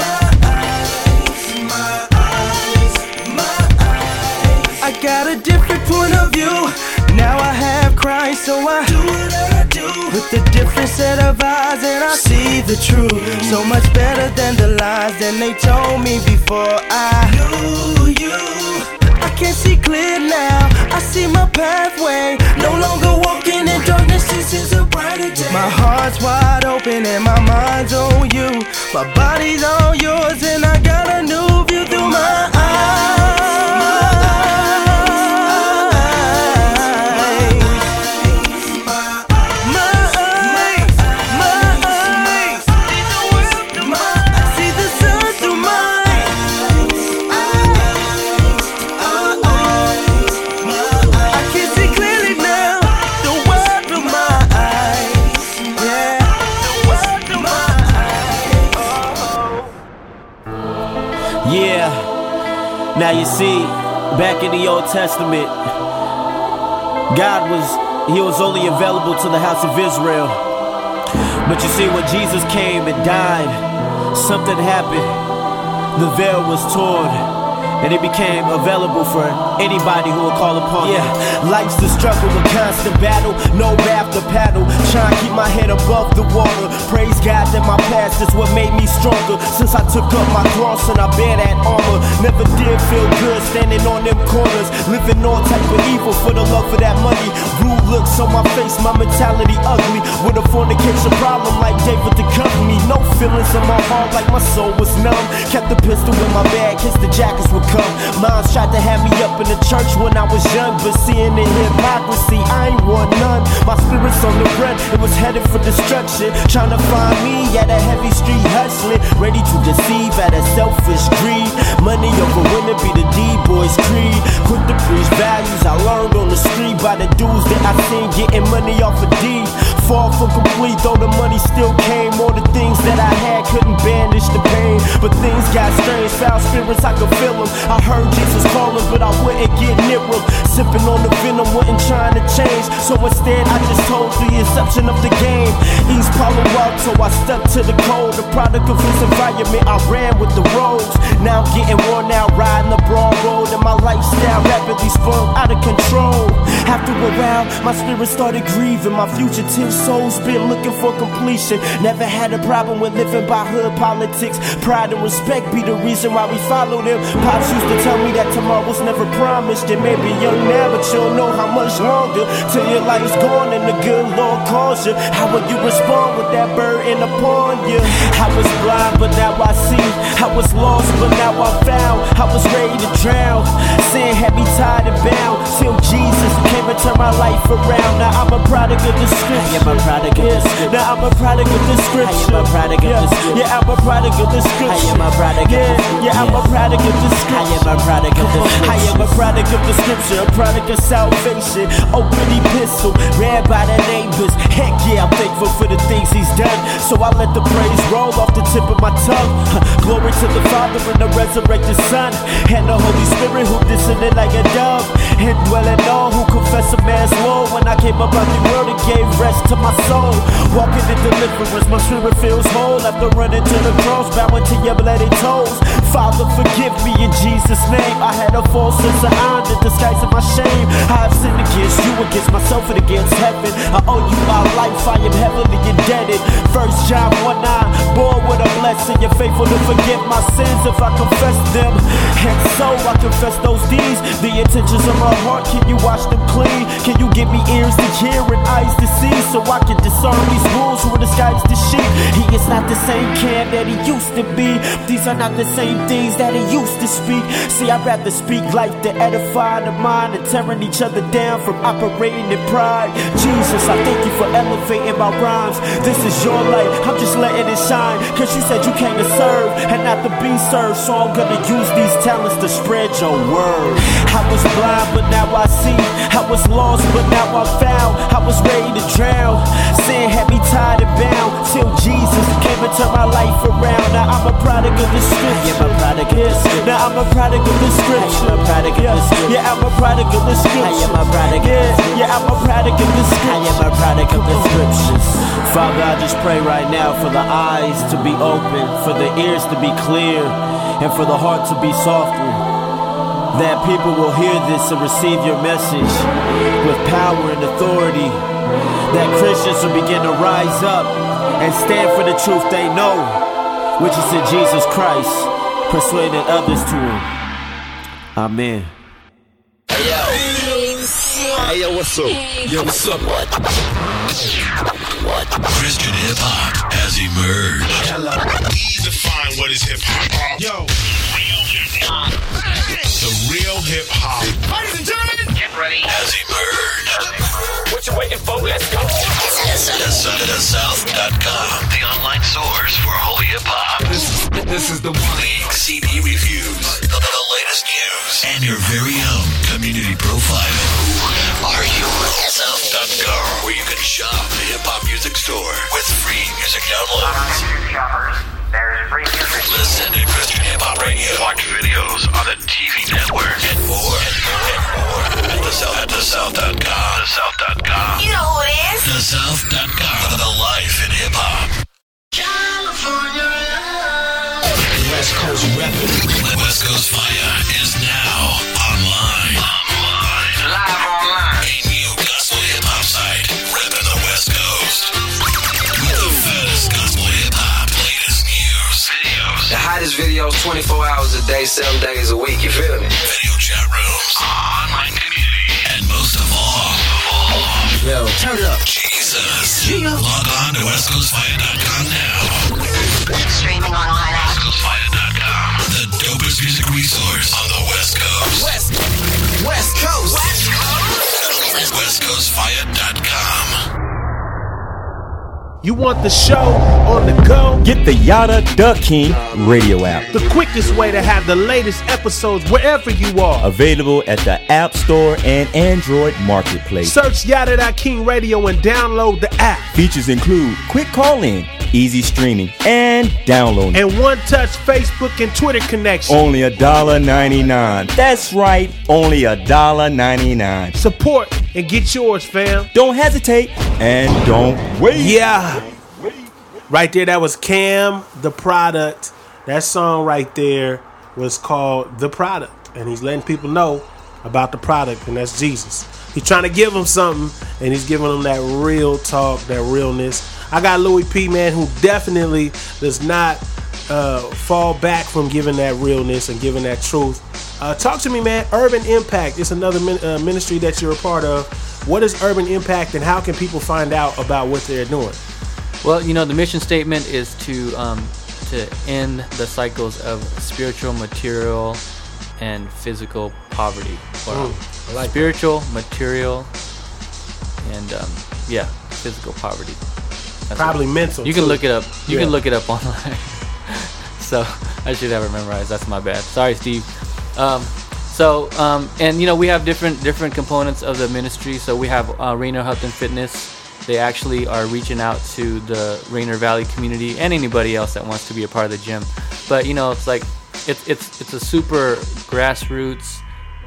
my eyes. I got a different point of view. Now I have Christ, so I Do what I do. with a different set of eyes, and I see the truth. So much better than the lies than they told me before. You. I can see clear now. I see my pathway. No longer walking in darkness. This is a brighter day. My heart's wide open and my mind's on you. My body's on yours, and I got a new view through my eyes. See the sun through my I can see clearly now. The world through my eyes. Yeah, the world through my eyes. Yeah. Now you see, back in the Old Testament, God was only available to the house of Israel. But you see, when Jesus came and died, something happened. The veil was torn, and it became available for anybody who would call upon it. Life's the struggle, a constant battle, no raft to paddle. Trying to keep my head above the water. Praise God that my past is what made me stronger. Since I took up my cross and I bear that armor. Never did feel good standing on them corners, living all type of evil for the love of that money. Rude looks on my face, my mentality ugly. With a fornication problem like David to cover me. No feelings in my heart like my soul was numb. Kept the pistol in my bag, kiss the jackets would come. Moms tried to have me up in the church when I was young, but seeing the hypocrisy, I ain't want none. My spirit's on the run, it was headed for destruction. Trying to find me at a heavy street hustling, ready to deceive at a selfish greed. Money over women be the D-boys creed. Quick to preach values I learned on the street by the dudes that I seen getting money off of D. Fall for complete, though the money still came. All the things that I had couldn't banish the pain, but things got strange. Foul spirits, I could feel them. I heard Jesus calling, but I wouldn't get near him. Sipping on the venom, wasn't trying to change. So instead, I just told the inception of the game. East Palo Alto, I stuck to the code. The product of this environment, I ran with the roads. Now I'm getting worn out, riding the broad road, and my lifestyle rapidly spun out of control. After a while, my spirit started grieving. My fugitive soul's been looking for completion. Never had a problem with living by hood politics. Pride and respect be the reason why we follow them. Pops used to tell me that tomorrow's never promised. It may be young now, but you don't know how much longer till your life's gone and the good Lord calls you. How will you respond with that burden upon you? I was blind, but now I see. I was lost, but now I found. I was ready to drown. Sin had me tied and bound till Jesus came and turned my life around. Now I'm a product of the scripture. I am a product of the scripture. Now I'm a product of the scripture. I am a product of the scripture. Yeah, I'm a product of the scripture. I am a product of the scripture. Yeah, I'm a product of the scripture. I am a product of the scripture. I am a product of the scripture. A product of salvation. Open epistle, read by the neighbors. Heck yeah, I'm thankful for the things he's done. So I let the praise roll off the tip of my tongue. Glory to the Father and the resurrected Son, and the Holy Spirit who descended like a dove, and dwelling all who confess a man's Lord. When I came up out the world, it gave rest to my soul. Walking in deliverance, my spirit feels whole. After running to the cross, bowing to your bloody toes. Father, forgive me in Jesus' name. I had a false sense of honor, disguising my shame. I have sinned against you, against myself, and against heaven. I owe you my life, I am heavily indebted. 1 John 1:9, born with a blessing. You're faithful to forgive my sins if I confess them. And so I confess those deeds, the intentions of my heart. Can you wash them clean? Can you give me ears to hear and eyes to see, so I can discern these wolves who are disguised as sheep? He is not the same Cam that he used to be. These are not the same things that he used to speak. See, I'd rather speak life to edify the mind and tearing each other down from operating in pride. Jesus, I thank you for elevating my rhymes. This is your light, I'm just letting it shine. Cause you said you came to serve and not to be served, so I'm gonna use these talents to spread your word. I was blind, but now I see. I was lost, but now I'm found. I was ready to drown. Sin had me tied and bound till Jesus came and turned my life around. Now I'm a product of the scripture. I am a product of the scripture. Now I'm a product of the scripture. I am a product of the scripture. Yeah, I'm a product of the scripture. I am a product of the scripture. Yeah, I'm a product of the scripture. I am a product of the scriptures. Father, I just pray right now for the eyes to be open, for the ears to be clear, and for the heart to be softened, that people will hear this and receive your message with power and authority, that Christians will begin to rise up and stand for the truth they know, which is in Jesus Christ, persuading others to him. Amen. Hey yo, what's up? Yo, what's up? What? Christian hip hop has emerged. Hello. Easy to find what is hip hop. Yo. Real hip hop. The real hip hop. Ladies and gentlemen, get ready. Has emerged. What you waiting for? Let's go. TheSouth.com, the online source for holy hip hop. This is the one. League CD reviews, the latest news, and your very own community profile. Who are you? South.com, where you can shop the hip hop music store with free music downloads. There's free music. Listen to Christian Hip Hop Radio. Watch videos on the TV network and more. At TheSouth.com. TheSouth.com. You know who it is. TheSouth.com. The life in hip hop. California. West Coast Reppin'. West Coast Fire is 24 hours a day, 7 days a week, you feel me? Video chat rooms, online community, and most of all, yo, turn it up. Jesus. Log on to westcoastfire.com now. Streaming online at westcoastfire.com. The dopest music resource on the West Coast. West Coast. westcoastfire.com. You want the show on the go? Get the Yada the King radio app. The quickest way to have the latest episodes wherever you are. Available at the App Store and Android Marketplace. Search Yada the King Radio and download the app. Features include quick call-in, easy streaming, and downloading. And one-touch Facebook and Twitter connection. Only $1.99. That's right, only $1.99. Support and get yours, fam. Don't hesitate and don't wait. Yeah. Right there, that was Cam, The Product. That song right there was called The Product. And he's letting people know about the product, and that's Jesus. He's trying to give them something, and he's giving them that real talk, that realness. I got Louis P, man, who definitely does not fall back from giving that realness and giving that truth. Talk to me, man. Urban Impact is another ministry that you're a part of. What is Urban Impact, and how can people find out about what they're doing? Well, you know, the mission statement is to end the cycles of spiritual, material, and physical poverty. Or spiritual, material, and physical poverty. That's probably mental. You can look it up. You can look it up online. So I should have it memorized. That's my bad. Sorry, Steve. And you know, we have different components of the ministry. So we have Rainier Health and Fitness. They actually are reaching out to the Rainier Valley community and anybody else that wants to be a part of the gym. But you know, it's like it's a super grassroots,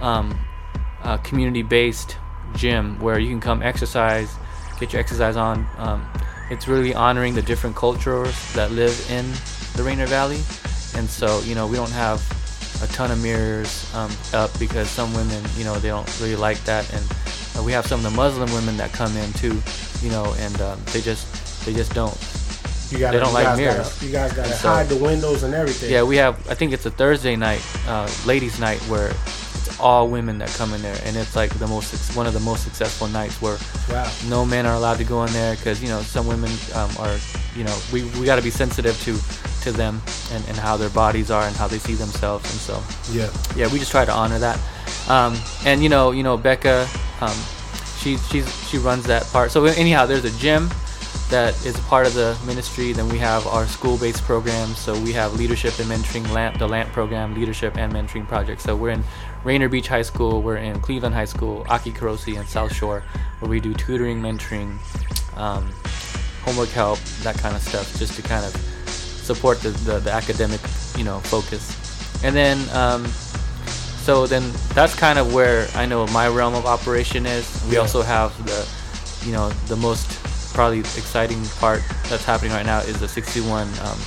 community-based gym where you can come exercise, get your exercise on. It's really honoring the different cultures that live in the Rainier Valley, and so you know, we don't have a ton of mirrors up because some women, you know, they don't really like that, and we have some of the Muslim women that come in too, you know, and they just don't. They don't like mirrors. You guys gotta hide the windows and everything. Yeah, we have. I think it's a Thursday night, ladies' night, where it's all women that come in there, and it's like one of the most successful nights where no men are allowed to go in there because you know some women are, you know, we got to be sensitive to them and how their bodies are and how they see themselves, and so we just try to honor that. And you know Becca, she runs that part. So anyhow, there's a gym that is part of the ministry. Then we have our school-based programs. So we have leadership and mentoring, the LAMP program, leadership and mentoring project. So we're in Rainier Beach High School, we're in Cleveland High School, Aki Karosi, and South Shore, where we do tutoring, mentoring, homework help, that kind of stuff, just to kind of support the academic, you know, focus. And then so then that's kind of where I know my realm of operation is. We also have the most probably exciting part that's happening right now is the 61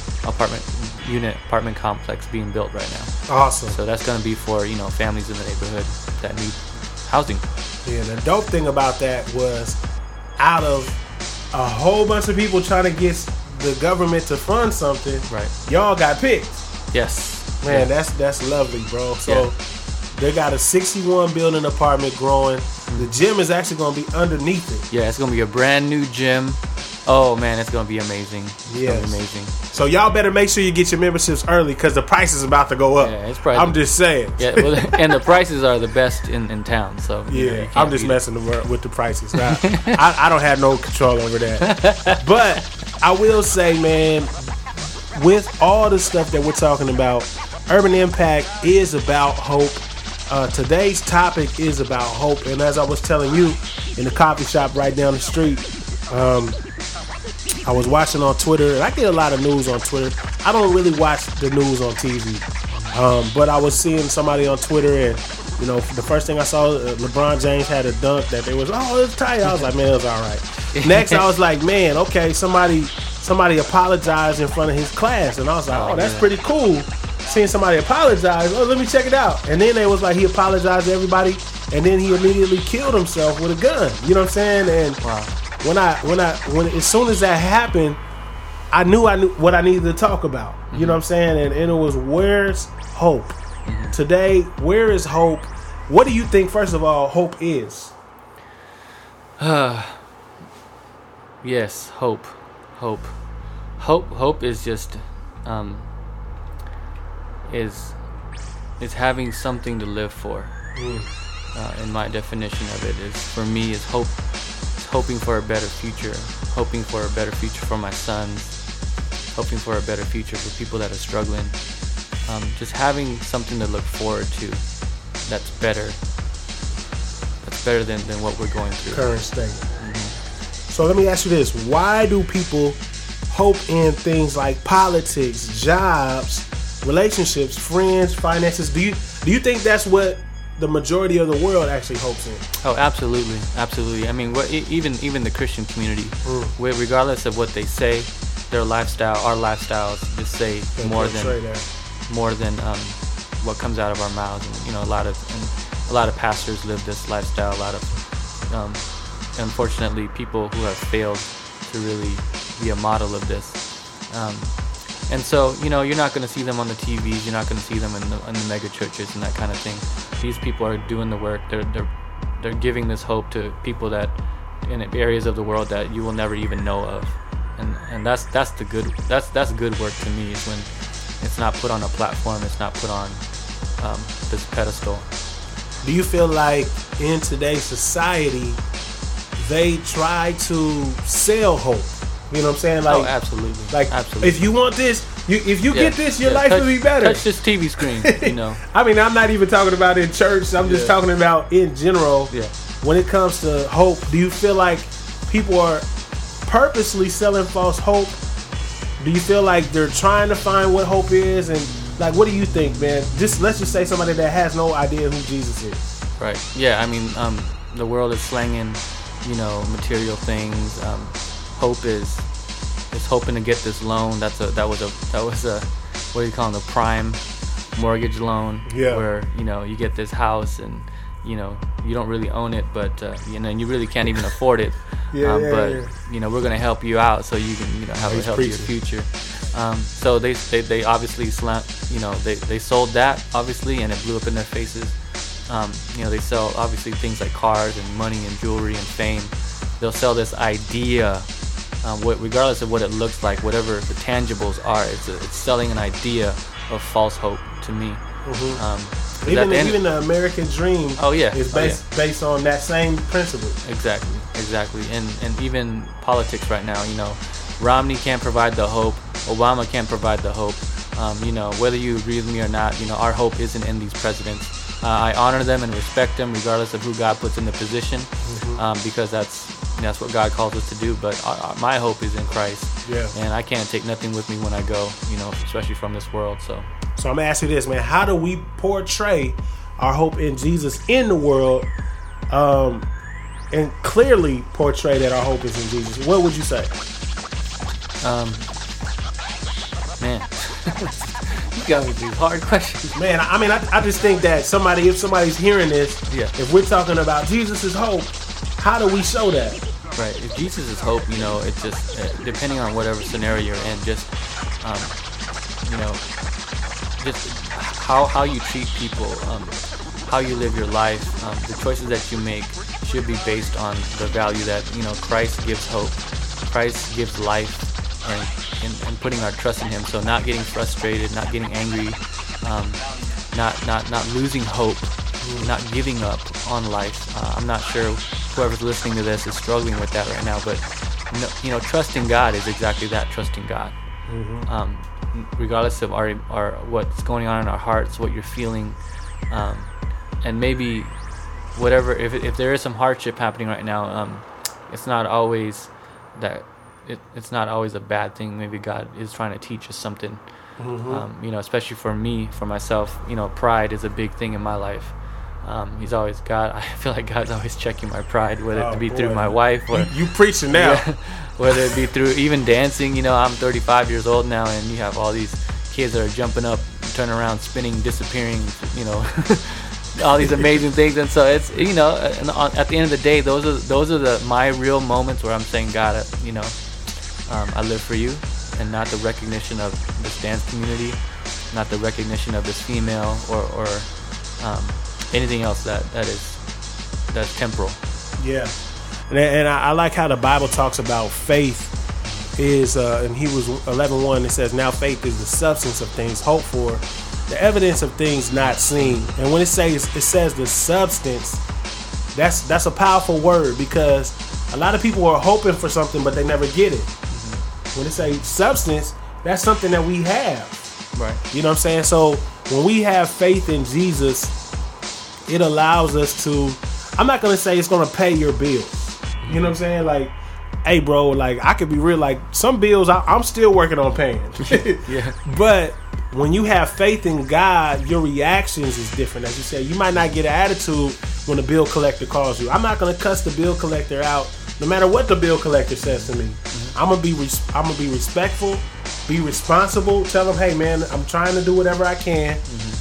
apartment complex being built right now. Awesome. So that's going to be for, you know, families in the neighborhood that need housing. Yeah, the dope thing about that was out of a whole bunch of people trying to get the government to fund something, right? Y'all got picked. Yes. Man, that's lovely, bro. So they got a 61 building apartment growing. The gym is actually going to be underneath it. Yeah, it's going to be a brand new gym. Oh man, it's going to be amazing. It's going to be amazing. So y'all better make sure you get your memberships early because the price is about to go up. Yeah, it's probably. I'm just saying. Yeah, well, and the prices are the best in town. So yeah, I'm just messing with the prices. I don't have no control over that. But I will say, man, with all the stuff that we're talking about, Urban Impact is about hope. Today's topic is about hope, and as I was telling you in the coffee shop right down the street, I was watching on Twitter, and I get a lot of news on Twitter. I don't really watch the news on TV, but I was seeing somebody on Twitter, and you know, the first thing I saw, LeBron James had a dunk that they was, oh, it's tight. I was like, man, it was all right. Next, I was like, man, okay, somebody apologized in front of his class, and I was like, oh, that's pretty cool. Seeing somebody apologize, oh, let me check it out. And then it was like he apologized to everybody, and then he immediately killed himself with a gun. You know what I'm saying? And when as soon as that happened, I knew what I needed to talk about. You know what I'm saying? And it was, where's hope? Today, where is hope? What do you think, first of all, hope is? Yes, hope is just is having something to live for. In my definition of it, is, for me, is hope. It's hoping for a better future, hoping for a better future for my sons, hoping for a better future for people that are struggling. Just having something to look forward to that's better than what we're going through. Current state. So let me ask you this. Why do people hope in things like politics, jobs, relationships, friends, finances? Do you think that's what the majority of the world actually hopes in? Oh, absolutely. I mean, even the Christian community, regardless of what they say, their lifestyle, our lifestyles just say more than what comes out of our mouths. And, you know, a lot of pastors live this lifestyle. A lot of, unfortunately, people who have failed to really be a model of this. And so, you know, you're not going to see them on the TVs. You're not going to see them in the mega churches and that kind of thing. These people are doing the work. They're giving this hope to people that in areas of the world that you will never even know of. And that's good work to me, is when it's not put on a platform. It's not put on this pedestal. Do you feel like in today's society they try to sell hope? You know what I'm saying? Like, absolutely. Like, absolutely. If you want this, if you get this, your life will be better. Touch this TV screen, you know. I mean, I'm not even talking about in church. I'm just talking about in general. Yeah. When it comes to hope, do you feel like people are purposely selling false hope? Do you feel like they're trying to find what hope is? And like, what do you think, man? Let's just say somebody that has no idea who Jesus is. Right. Yeah. I mean, the world is slanging, you know, material things. Hope is hoping to get this loan. That was a what do you call it, a prime mortgage loan. Yeah. Where, you know, you get this house and, you know, you don't really own it, but you know, and you really can't even afford it. But you know, we're gonna help you out so you can, you know, have a healthier future. So they obviously they sold that, obviously, and it blew up in their faces. You know, they sell obviously things like cars and money and jewelry and fame. They'll sell this idea, regardless of what it looks like, whatever the tangibles are. It's selling an idea of false hope to me. Even the American dream is based on that same principle. Exactly. And even politics right now, you know, Romney can't provide the hope. Obama can't provide the hope. You know, whether you agree with me or not, you know, our hope isn't in these presidents. I honor them and respect them regardless of who God puts in the position, because that's what God calls us to do. But my hope is in Christ, and I can't take nothing with me when I go, you know, especially from this world. So I'm gonna ask you this, man: how do we portray our hope in Jesus in the world, and clearly portray that our hope is in Jesus? What would you say? Man. You got me these hard questions. Man, I mean, I just think that if somebody's hearing this, if we're talking about Jesus' hope, how do we show that? Right. If Jesus is hope, you know, it's just depending on whatever scenario you're in, just you know, just how you treat people, how you live your life, the choices that you make should be based on the value that, you know, Christ gives hope, Christ gives life, and putting our trust in Him. So not getting frustrated, not getting angry, not losing hope, not giving up on life. I'm not sure whoever's listening to this is struggling with that right now, but you know, trusting God is exactly that, trusting God. Regardless of our what's going on in our hearts, what you're feeling, and maybe whatever, if there is some hardship happening right now, it's not always that. It's not always a bad thing. Maybe God is trying to teach us something. You know, especially for me, for myself, you know, pride is a big thing in my life. I feel like God's always checking my pride, whether it be through my wife or you preaching now. Whether it be through even dancing. You know, I'm 35 years old now, and you have all these kids that are jumping up, turning around, spinning, disappearing, you know, all these amazing things. And so it's, you know, at the end of the day, those are my real moments where I'm saying, God, you know, I live for you. and not the recognition of this dance community, not the recognition of this female or anything else that's temporal. Yeah, and I like how the Bible talks about faith is in Hebrews 11:1. It says, "Now faith is the substance of things hoped for, the evidence of things not seen." And when it says the substance, that's a powerful word, because a lot of people are hoping for something but they never get it. When they say substance, that's something that we have. Right. You know what I'm saying? So when we have faith in Jesus, it allows us to, I'm not gonna say it's gonna pay your bills. You know what I'm saying? Like, hey bro, like I could be real, like some bills I'm still working on paying. Yeah. But when you have faith in God, your reactions is different. As you said, you might not get an attitude when the bill collector calls you. I'm not gonna cuss the bill collector out, no matter what the bill collector says to me. I'm gonna be respectful, be responsible. Tell them, hey man, I'm trying to do whatever I can.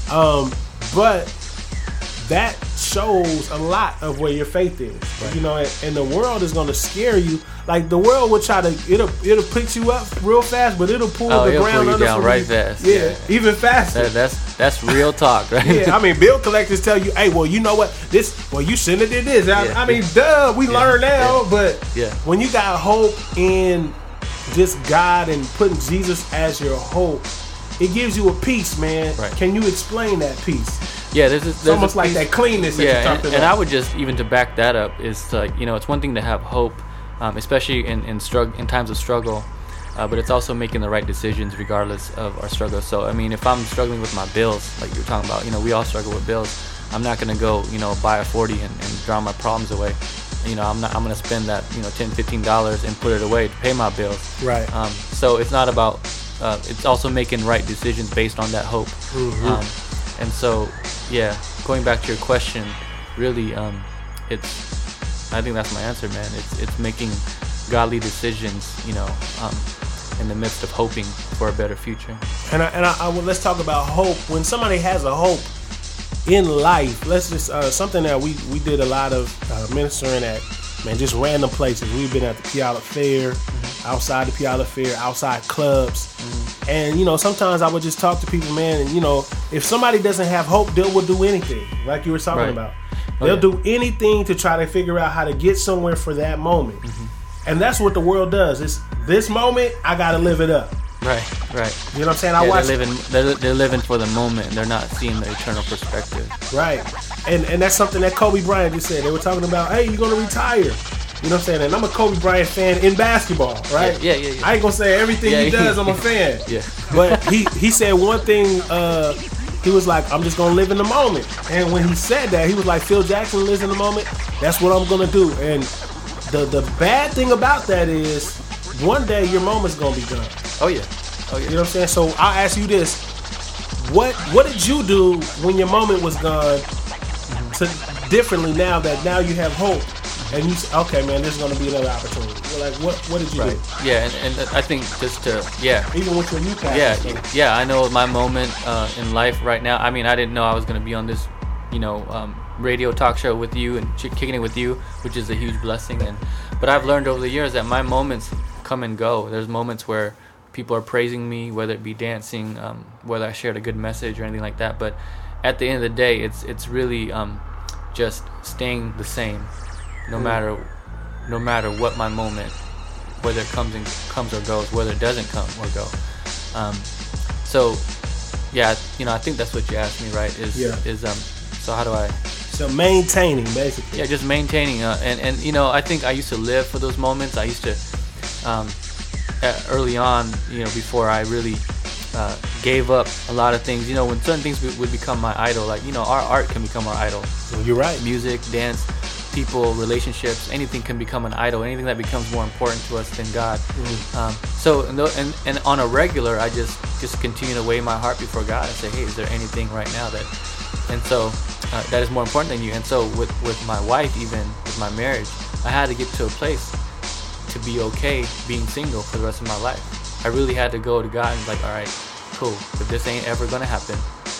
But that shows a lot of where your faith is. Right. You know, and the world is gonna scare you. Like the world will try to, it'll pick you up real fast, but it'll pull the ground pull you down right you. fast. Yeah, even faster. That's real talk, right? Yeah, I mean, bill collectors tell you, hey, well, you know what? You shouldn't have did this. I mean, duh, we learn now, but when you got hope in just God and putting Jesus as your hope, it gives you a peace, man. Right. Can you explain that peace? Yeah, there's almost like that cleanness that you talked about. And I would just, even to back that up, is like, you know, it's one thing to have hope, especially in times of struggle, but it's also making the right decisions regardless of our struggle. So I mean, if I'm struggling with my bills, like you were talking about, you know, we all struggle with bills. I'm not gonna go, you know, buy a 40 and drown my problems away. You know, I'm gonna spend that, you know, $10-15 and put it away to pay my bills. Right. So it's not about. It's also making right decisions based on that hope. Mm-hmm. And so, yeah, going back to your question, really, I think that's my answer, man. It's making godly decisions, you know, in the midst of hoping for a better future. And let's talk about hope. When somebody has a hope in life, let's just something that we did a lot of ministering at, man, just random places. We've been at the Puyallup Fair, outside the Puyallup Fair, outside clubs. And, you know, sometimes I would just talk to people, man, and, you know, if somebody doesn't have hope, they will do anything, like you were talking about. They'll do anything to try to figure out how to get somewhere for that moment. And that's what the world does. It's this moment, I got to live it up. Right. You know what I'm saying? They're living for the moment. They're not seeing the eternal perspective. Right. And that's something that Kobe Bryant just said. They were talking about, hey, you're going to retire. You know what I'm saying? And I'm a Kobe Bryant fan in basketball, right? Yeah. I ain't going to say everything he does, I'm a fan. Yeah. But he said one thing, he was like, I'm just going to live in the moment. And when he said that, he was like, Phil Jackson lives in the moment. That's what I'm going to do. And the bad thing about that is one day your moment's going to be gone. Oh, yeah. You know what I'm saying? So I'll ask you this. What did you do when your moment was gone differently now you have hope? And you say, okay, man, there's going to be another opportunity. You're like, what did you do? Yeah, and I think just to, even with your new path. Yeah, I know my moment in life right now. I mean, I didn't know I was going to be on this, you know, radio talk show with you and kicking it with you, which is a huge blessing. But I've learned over the years that my moments come and go. There's moments where people are praising me, whether it be dancing, whether I shared a good message or anything like that. But at the end of the day, it's really just staying the same, no matter what my moment, whether it comes or goes, whether it doesn't come or go. So yeah, you know, I think that's what you asked me, right? So how do I? So maintaining, basically. Yeah, just maintaining, and you know, I think I used to live for those moments. I used to. Early on, you know, before I really gave up a lot of things, you know, when certain things would become my idol, like, you know, our art can become our idol. Well, you're right. Music, dance, people, relationships, anything can become an idol. Anything that becomes more important to us than God. So and on a regular, I just continue to weigh my heart before God and say, hey, is there anything right now that is more important than you? And so with my wife, even with my marriage, I had to get to a place to be okay being single for the rest of my life. I really had to go to God and be like, all right, cool. If this ain't ever gonna happen,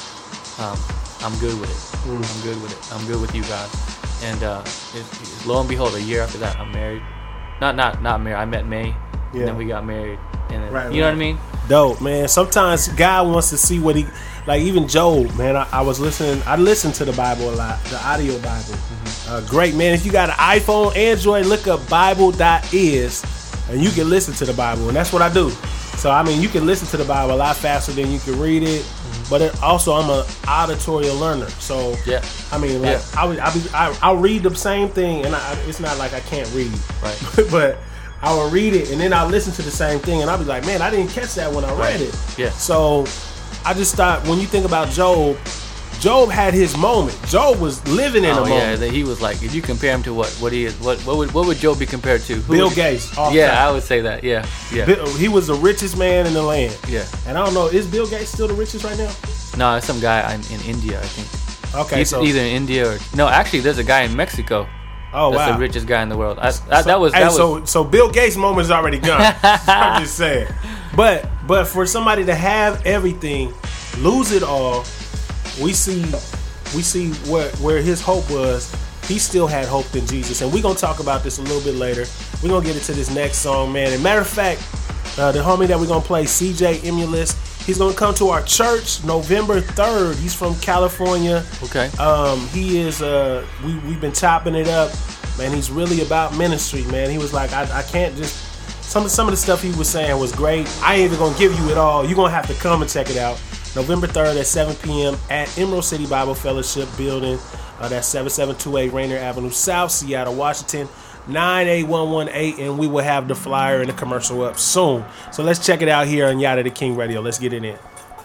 I'm good with it. I'm good with it. I'm good with you, God. And lo and behold, a year after that, I'm married. Not married. I met May, and then we got married. and then, Right, you know what I mean? Dope, man. Sometimes God wants to see what he, like even Job, man. I listened to the Bible a lot, the audio Bible. Great, man. If you got an iPhone, Android, look up Bible.is and you can listen to the Bible, and that's what I do. So I mean, you can listen to the Bible a lot faster than you can read it. But also, I'm an auditory learner, so yeah. I mean, like, I'll read the same thing, and it's not like I can't read, right? But I will read it, and then I'll listen to the same thing, and I'll be like, man, I didn't catch that when I read it. Yeah. So I just thought, when you think about Job had his moment. Job was living in a moment. Yeah, that he was like, if you compare him to what he is, what would Job be compared to? Bill Gates. Yeah, I would say that. Yeah. He was the richest man in the land. Yeah. And I don't know, is Bill Gates still the richest right now? No, it's some guy in India, I think. Okay, he's either in India or no. Actually, there's a guy in Mexico. Oh, that's wow. the richest guy in the world. So Bill Gates' moment is already gone. I'm just saying. But for somebody to have everything, lose it all, we see where his hope was. He still had hope in Jesus, and we're gonna talk about this a little bit later. We're gonna get into this next song, man. And matter of fact, the homie that we're gonna play, CJ Emulus, he's gonna come to our church November 3rd. He's from California. Okay. He is. We've been chopping it up, man. He's really about ministry, man. He was like, I can't just. Some of the stuff he was saying was great. I ain't even gonna give you it all. You're gonna have to come and check it out. November 3rd at 7 p.m. at Emerald City Bible Fellowship Building. That's 7728 Rainier Avenue South, Seattle, Washington, 98118. And we will have the flyer and the commercial up soon. So let's check it out here on Yada the King Radio. Let's get it in.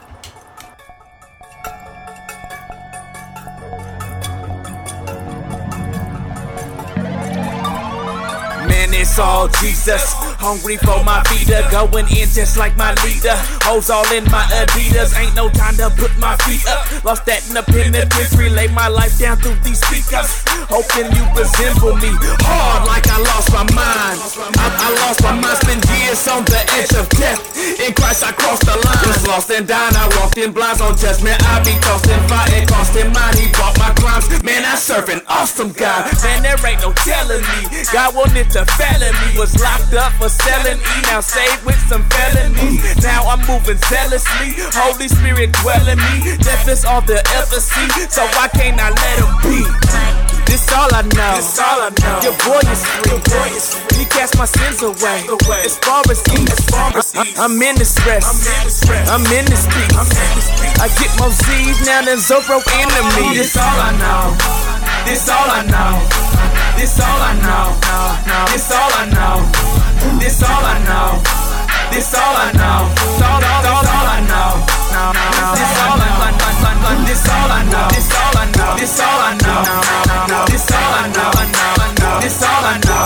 It's all Jesus, hungry for my feeder, going in just like my leader. Hoes all in my Adidas, ain't no time to put my feet up. Lost that in the penitentiary, lay my life down through these speakers. Hoping you resemble me, hard like I lost my mind. I lost my mind, spent years on the edge of death. In Christ I crossed the line. Was lost and dying, I walked in blinds on judgment. I be tossing fire and costing mine. He bought my crimes, man I serve an awesome God. Man there ain't no telling me, God wanted to felony. Was locked up for selling E, now saved with some felonies. Now I'm moving zealously, Holy Spirit dwell in me. Death is all the ever see, so why can't I let him be? This all I know. Your boy is free. He cast my sins away. As far as east, I'm in this rest. I'm in this peace. I get more Z's now than Zorro enemy. This all I know. This all I know. This all I know. This all I know. This all I know. This all I know. This all I know. This all I know. This all I know. This all I know. This all I know. This all I know. This all I know.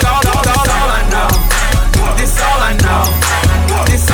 This all I know. This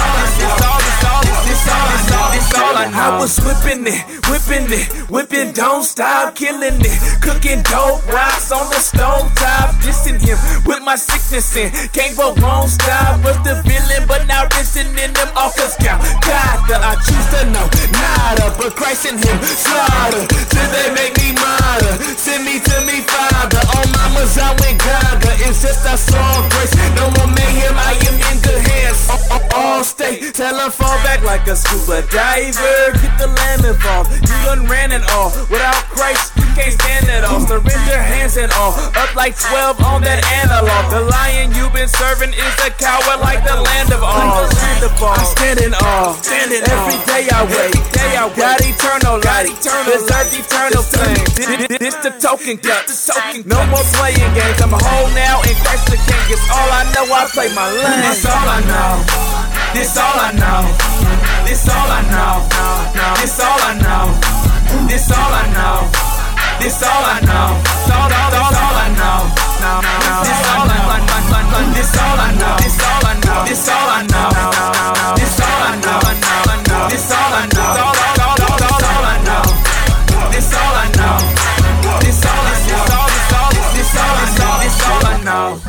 all I know. I was whipping it, don't stop killing it, cooking dope rocks on the stove top, dissing him with my sickness in, can't go wrong, stop, was the villain, but now rinsing in them all cause God, that I choose to know, nada, but Christ in him, slaughter, till they make me martyr, send me to me, Father, on mamas I went gaga, it's just I saw grace, no more mayhem, I am in good hands, all stay, tell her fall back like a scuba diver, get the lamb involved, you done ran it all, without Christ you can't stand it all, surrender hands and all, up like 12 on that analog, the lion you've been serving is a coward like the land of all, I stand in awe, every day I wait, got eternal light, deserve eternal flame, this the token cup, no more playing games, I'm whole now in Christ the King, it's all I know, I play my lane, this all I know, this all I know, this all I know, this all I know, this all I know, this all I know, this all I know, this all I know, this all I know, this all I know, this all I know, this all I know, this all I know, this all I know, this all I know.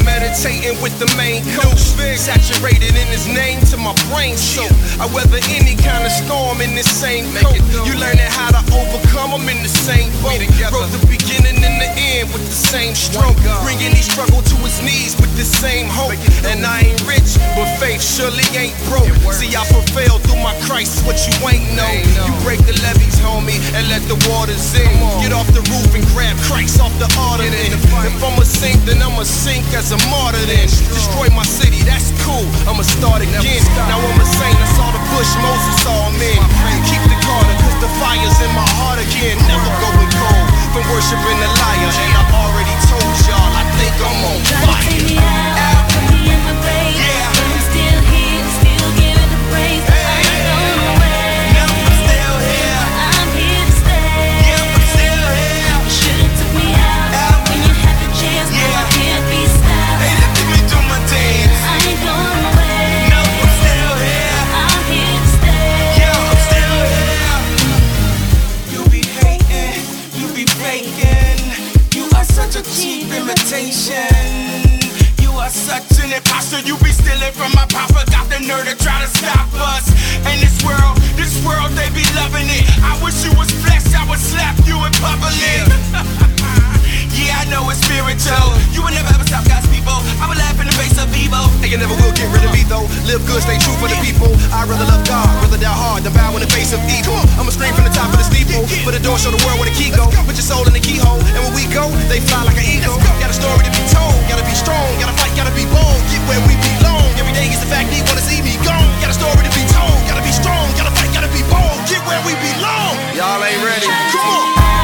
meditating with the main coach, saturated in his name to my brain. So I weather any kind of storm in this same coat. You learning how to overcome them in the same boat. Wrote the beginning and the end with the same stroke. Bringing each struggle to his knees with the same hope. And I ain't rich, but faith surely ain't broke. See, I prevail through my Christ, what you ain't know. You break the levees, homie, and let the waters in. Get off the roof and grab Christ off the altar then. If I'ma sink, then I'ma sink as a martyr then. Destroy my city, that's cool, I'ma start again. Now I'm a saint, I saw the bush, Moses saw men. Keep the Carter, cause the fire's in my heart again. Never going cold from worshiping the liar. And I already told y'all, I think I'm on fire. Take me out, put me in my grave. But I'm still here, still giving the praise. I ain't going away. No, I'm still here. I'm here to stay. Yeah, I'm still here. You should've took me out when you had the chance. Now I can't be stopped. Hey, let me do my dance. I ain't going away. No, I'm still here. I'm here to stay. Yeah, I'm still here. You be hating, you be faking. You are such a cheap imitation. You are such an imposter. You be stealing from my papa. Got the nerve to try to stop us. And this world, they be loving it. I wish you was flesh, I would slap you in public. Yeah, I know it's spiritual. You will never ever stop God's people. I will laugh in the face of evil. And you never will get rid of me though. Live good, stay true for the people. I'd rather love God, rather die hard than bow in the face of evil. I'ma scream from the top of the steeple. For the door, show the world where the key go. Put your soul in the keyhole, and when we go, they fly like an eagle. Got a story to be told, gotta be strong, gotta fight, gotta be bold. Get where we belong. Every day is the fact they wanna see me gone. Got a story to be told, gotta be strong, gotta fight, gotta be bold. Get where we belong. Y'all ain't ready. Come on.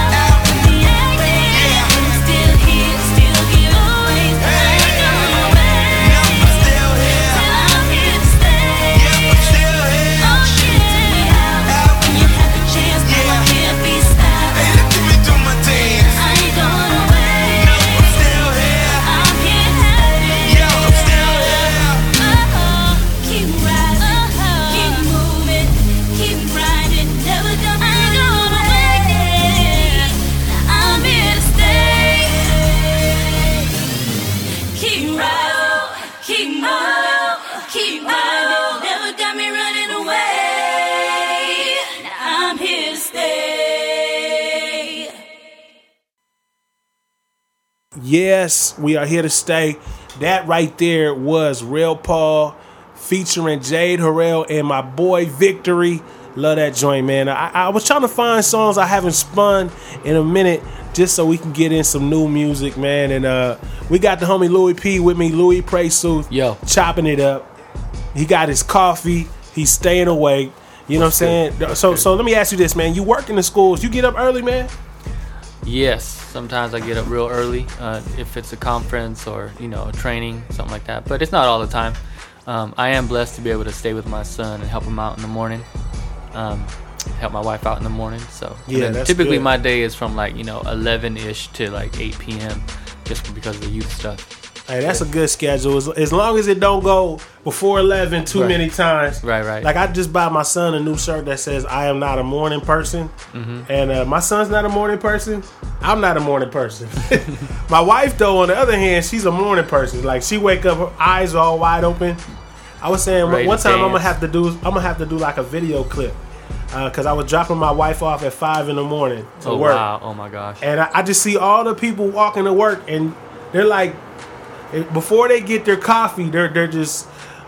Yes, we are here to stay. That right there was Real Paul featuring Jade Harrell and my boy Victory. Love that joint, man. I was trying to find songs I haven't spun in a minute just so we can get in some new music, man. And we got the homie Louis P with me, Louis Praisooth, chopping it up. He got his coffee. He's staying awake. You know what I'm saying? So let me ask you this, man. You work in the schools. You get up early, man? Yes. Sometimes I get up real early if it's a conference or, a training, something like that. But it's not all the time. I am blessed to be able to stay with my son and help him out in the morning. Help my wife out in the morning. So that's typically good. My day is from 11-ish to 8 p.m. just because of the youth stuff. Hey, that's a good schedule. As long as it don't go before 11 too many times. Right. Like I just bought my son a new shirt that says I am not a morning person. Mm-hmm. And my son's not a morning person. I'm not a morning person. My wife though, on the other hand, she's a morning person. Like she wake up, her eyes all wide open. I was saying one time I'm gonna have to do like a video clip. Because I was dropping my wife off at 5 in the morning to work. Wow. Oh my gosh. And I just see all the people walking to work and they're like, before they get their coffee, they're just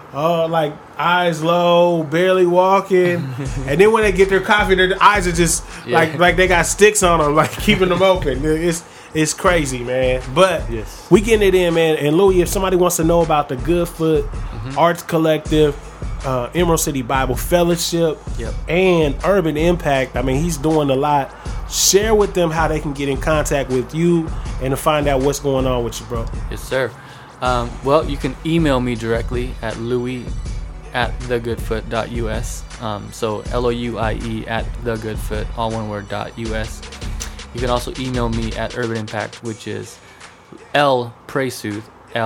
eyes low, barely walking, and then when they get their coffee, their eyes are just like they got sticks on them, like keeping them open. It's crazy, man. But we getting it in, man. And Louis, if somebody wants to know about the Goodfoot Arts Collective, Emerald City Bible Fellowship, and Urban Impact, I mean, he's doing a lot. Share with them how they can get in contact with you and to find out what's going on with you, bro. Yes, sir. Well, you can email me directly at louis@thegoodfoot.us. So LOUIE at thegoodfoot, all one word, .us. You can also email me at Urban Impact, which is Praisooth,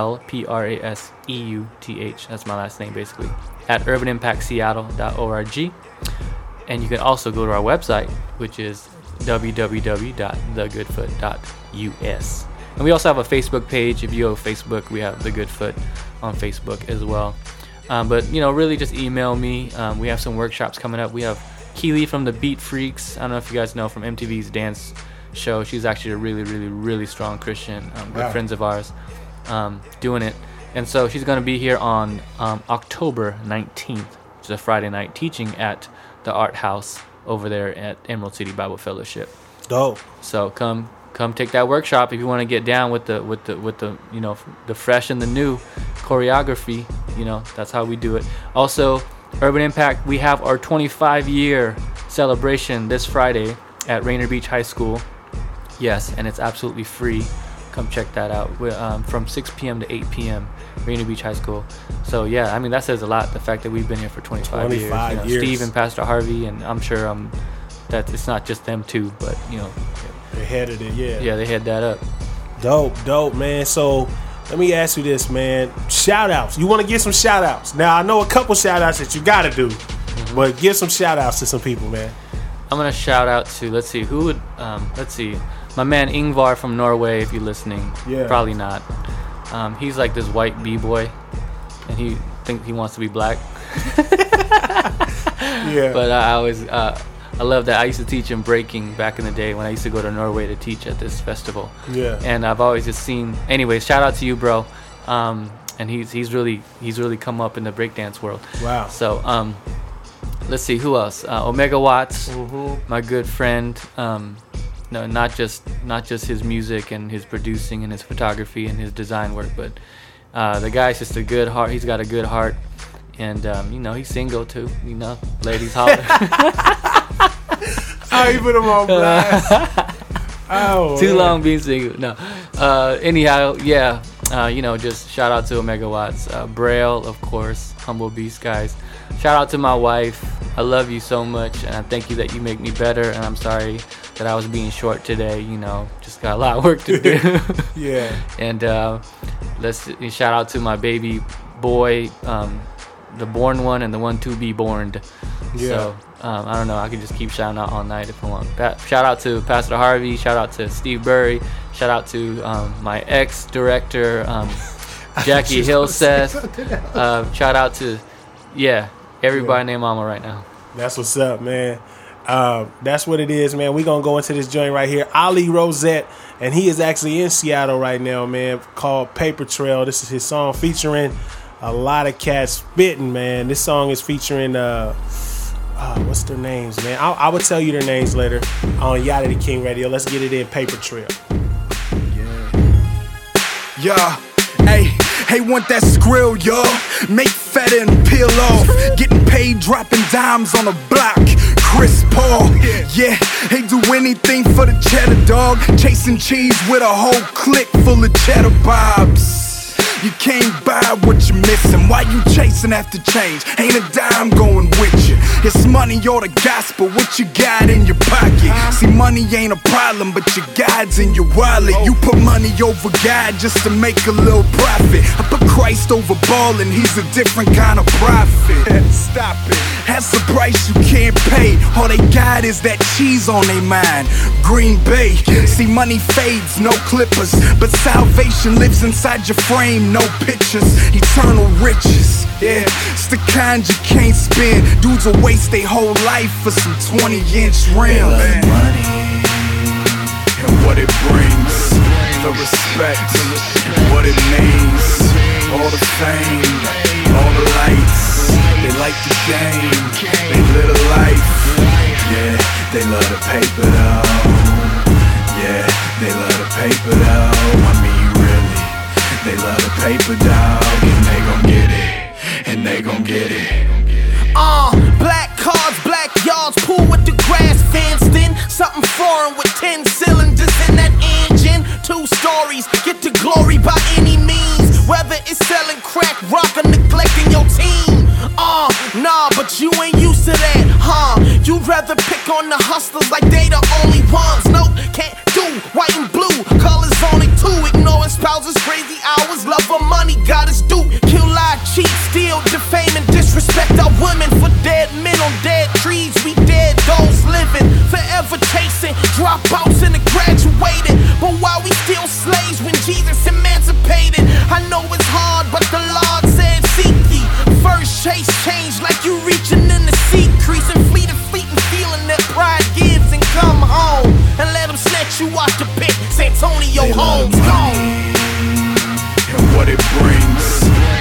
LPRASEUTH. That's my last name, basically. At urbanimpactseattle.org. And you can also go to our website, which is www.thegoodfoot.us. And we also have a Facebook page. If you go to Facebook, we have The Good Foot on Facebook as well. But, really just email me. We have some workshops coming up. We have Keely from the Beat Freaks. I don't know if you guys know, from MTV's dance show. She's actually a really, really, really strong Christian. Good friends of ours doing it. And so she's going to be here on October 19th, which is a Friday night, teaching at the Art House over there at Emerald City Bible Fellowship. Dope. So come take that workshop if you want to get down with the the fresh and the new choreography. That's how we do it. Also, Urban Impact, we have our 25-year celebration this Friday at Rainier Beach High School. Yes, and it's absolutely free. Come check that out. We're from 6 p.m. to 8 p.m. Rainier Beach High School. So yeah, I mean, that says a lot, the fact that we've been here for 25 years. Steve and Pastor Harvey, and I'm sure that it's not just them too, but they headed it. Yeah, they had that up. Dope, man. So let me ask you this, man. Shout outs. You want to give some shout outs? Now, I know a couple shout outs that you got to do, but give some shout outs to some people, man. I'm going to shout out to, my man Ingvar from Norway, if you're listening. Yeah. Probably not. He's like this white B-boy, and he thinks he wants to be black. Yeah. But I love that. I used to teach in breaking back in the day when I used to go to Norway to teach at this festival. Yeah. And I've always just seen. Anyways, shout out to you, bro. And he's really come up in the breakdance world. Wow. So let's see who else. Omega Watts, my good friend. No, not just his music and his producing and his photography and his design work, but the guy's just a good heart. He's got a good heart, and he's single too. Ladies holler. Oh, you put him on blast. Oh, too long being single. No. Anyhow, yeah. Just shout out to Omega Watts, Braille, of course, Humble Beast guys. Shout out to my wife. I love you so much, and I thank you that you make me better. And I'm sorry that I was being short today. Just got a lot of work to do. Yeah. And let's shout out to my baby boy, the born one and the one to be borned. Yeah. So I don't know. I can just keep shouting out all night if I want. Shout out to Pastor Harvey. Shout out to Steve Burry. Shout out to my ex-director, Jackie Hillseth. Shout out to, everybody named Mama right now. That's what's up, man. That's what it is, man. We're going to go into this joint right here. Ali Rosette, and he is actually in Seattle right now, man, called Paper Trail. This is his song featuring a lot of cats spitting, man. This song is featuring, what's their names, man? I will tell you their names later on Yada the King Radio. Let's get it in, Paper Trail. Yeah, hey, want that skrill, y'all? Make fatter and peel off. Getting paid, dropping dimes on a block. Chris Paul, yeah, they do anything for the cheddar, dog. Chasing cheese with a whole clique full of cheddar bobs. You can't buy what you're missing. Why you chasing after change? Ain't a dime going with you. It's money or the gospel. What you got in your pocket? See, money ain't a problem, but your God's in your wallet. You put money over God just to make a little profit. I put Christ over ballin'. He's a different kind of prophet. Stop it. That's the price you can't pay. All they got is that cheese on their mind. Green Bay. See, money fades, no clippers, but salvation lives inside your frame. No pictures, eternal riches. Yeah, it's the kind you can't spend. Dudes will waste their whole life for some 20-inch rims. Money and what it brings, the respect, what it means, all the fame, all the lights. They like the game, they live a life. Yeah, they love the paper though. Yeah, they love the paper though. I mean, really. They love the paper, dog, and they gon' get it, and they gon' get it. Black cars, black yards, pool with the grass fenced in. Something foreign with 10 cylinders in that engine. 2 stories, get to glory by any means. Whether it's selling crack, rock, or neglecting your team. Nah, but you ain't used to that, huh? You'd rather pick on the hustlers like they the only ones. Nope, can't do white and blue, colors on it too. Ignoring spouses, crazy hours, love for money, got us due. Kill, lie, cheat, steal, defame, and disrespect our women. For dead men on dead trees, we dead, those living. Forever chasing dropouts and the graduated. But while we still slaves, we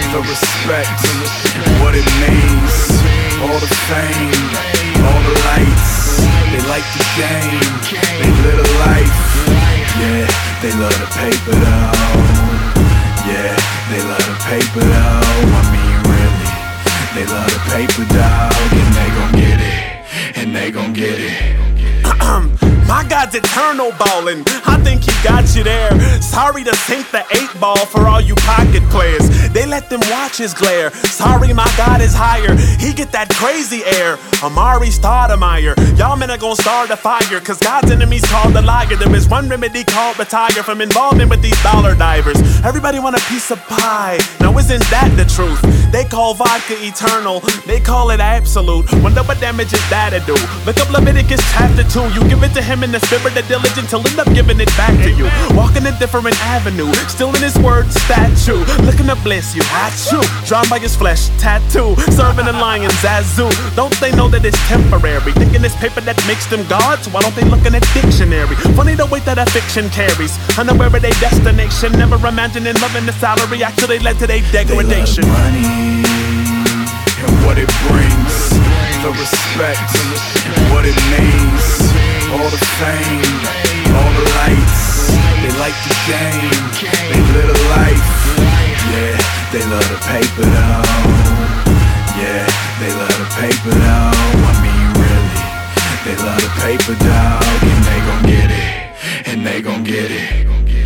the respect, what it means, all the fame, all the lights. They like the game, they live a life. Yeah, they love the paper though. Yeah, they love the paper though. I mean really, they love the paper dog. And they gon' get it, and they gon' get it. My God's eternal ballin', I think he got you there. Sorry to sink the 8 ball for all you pocket players. They let them watch his glare. Sorry, my God is higher. He get that crazy air. Amari Stoudemire. Y'all men are gon' start a fire, cause God's enemies called the liar. There is one remedy called retire from involvement with these dollar divers. Everybody want a piece of pie. Now isn't that the truth? They call vodka eternal. They call it absolute. Wonder what damage is that'll do. Look up Leviticus chapter 2. You give it to him in the spirit of diligence, he'll end up giving it back to you. Walking a different avenue, still in his word statue. Looking to bless you, I chew. Drawn by his flesh, tattoo. Serving the lions, Zazu. Don't they know that it's temporary? Thinking it's paper that makes them gods? Why don't they look in a dictionary? Funny the weight that a fiction carries. Unaware of their destination, never imagining loving the salary actually led to their degradation. They love money and what it brings, the respect, what it means, all the fame, all the lights. They like the game, they live a life. Yeah, they love the paper though. Yeah, they love the paper though. I mean really, they love the paper dog. And they gon' get it, and they gon' get it.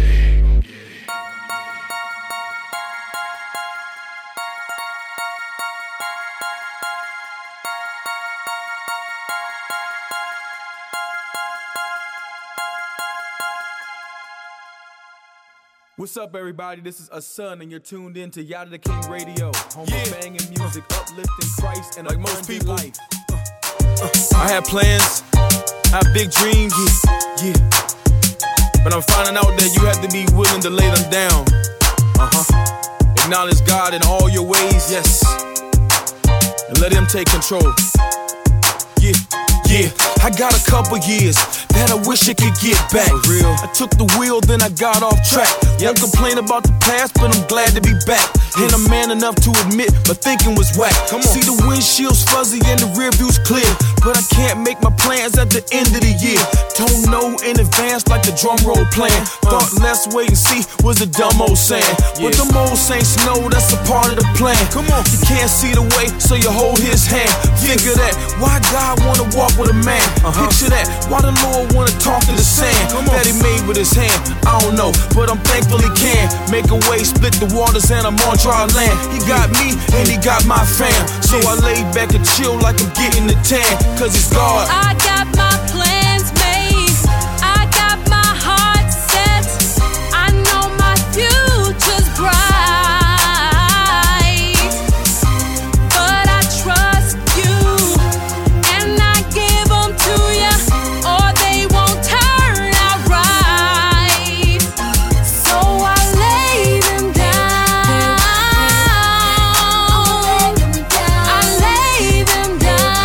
What's up, everybody? This is Asun, and you're tuned in to Yada the King Radio. Home of banging music, uplifting Christ, and like most people, life. I had plans, I have big dreams, yeah. But I'm finding out that you have to be willing to lay them down. Acknowledge God in all your ways, yes, and let Him take control. Yeah, I got a couple years that I wish I could get back. For real. I took the wheel, then I got off track. Won't complain about the past, but I'm glad to be back. And I'm man enough to admit my thinking was whack. See the windshield's fuzzy and the rear view's clear, but I can't make my plans at the end of the year. Don't know in advance like the drum roll plan. Thought let's wait and see was a dumb old saying. But them old saints know that's a part of the plan. Come on, you can't see the way, so you hold his hand. Think of that, why God wanna walk with a man? Picture that, why the Lord wanna talk to the sand that He made with His hand. I don't know, but I'm thankful He can make a way, split the waters, and I'm on dry land. He got me and He got my fam, so I lay back and chill like I'm getting the tan, cause it's God. I got my plans made, I got my heart set, I know my future's bright, but I trust you and I give them to you, or they won't turn out right, so I lay them down, I lay them down.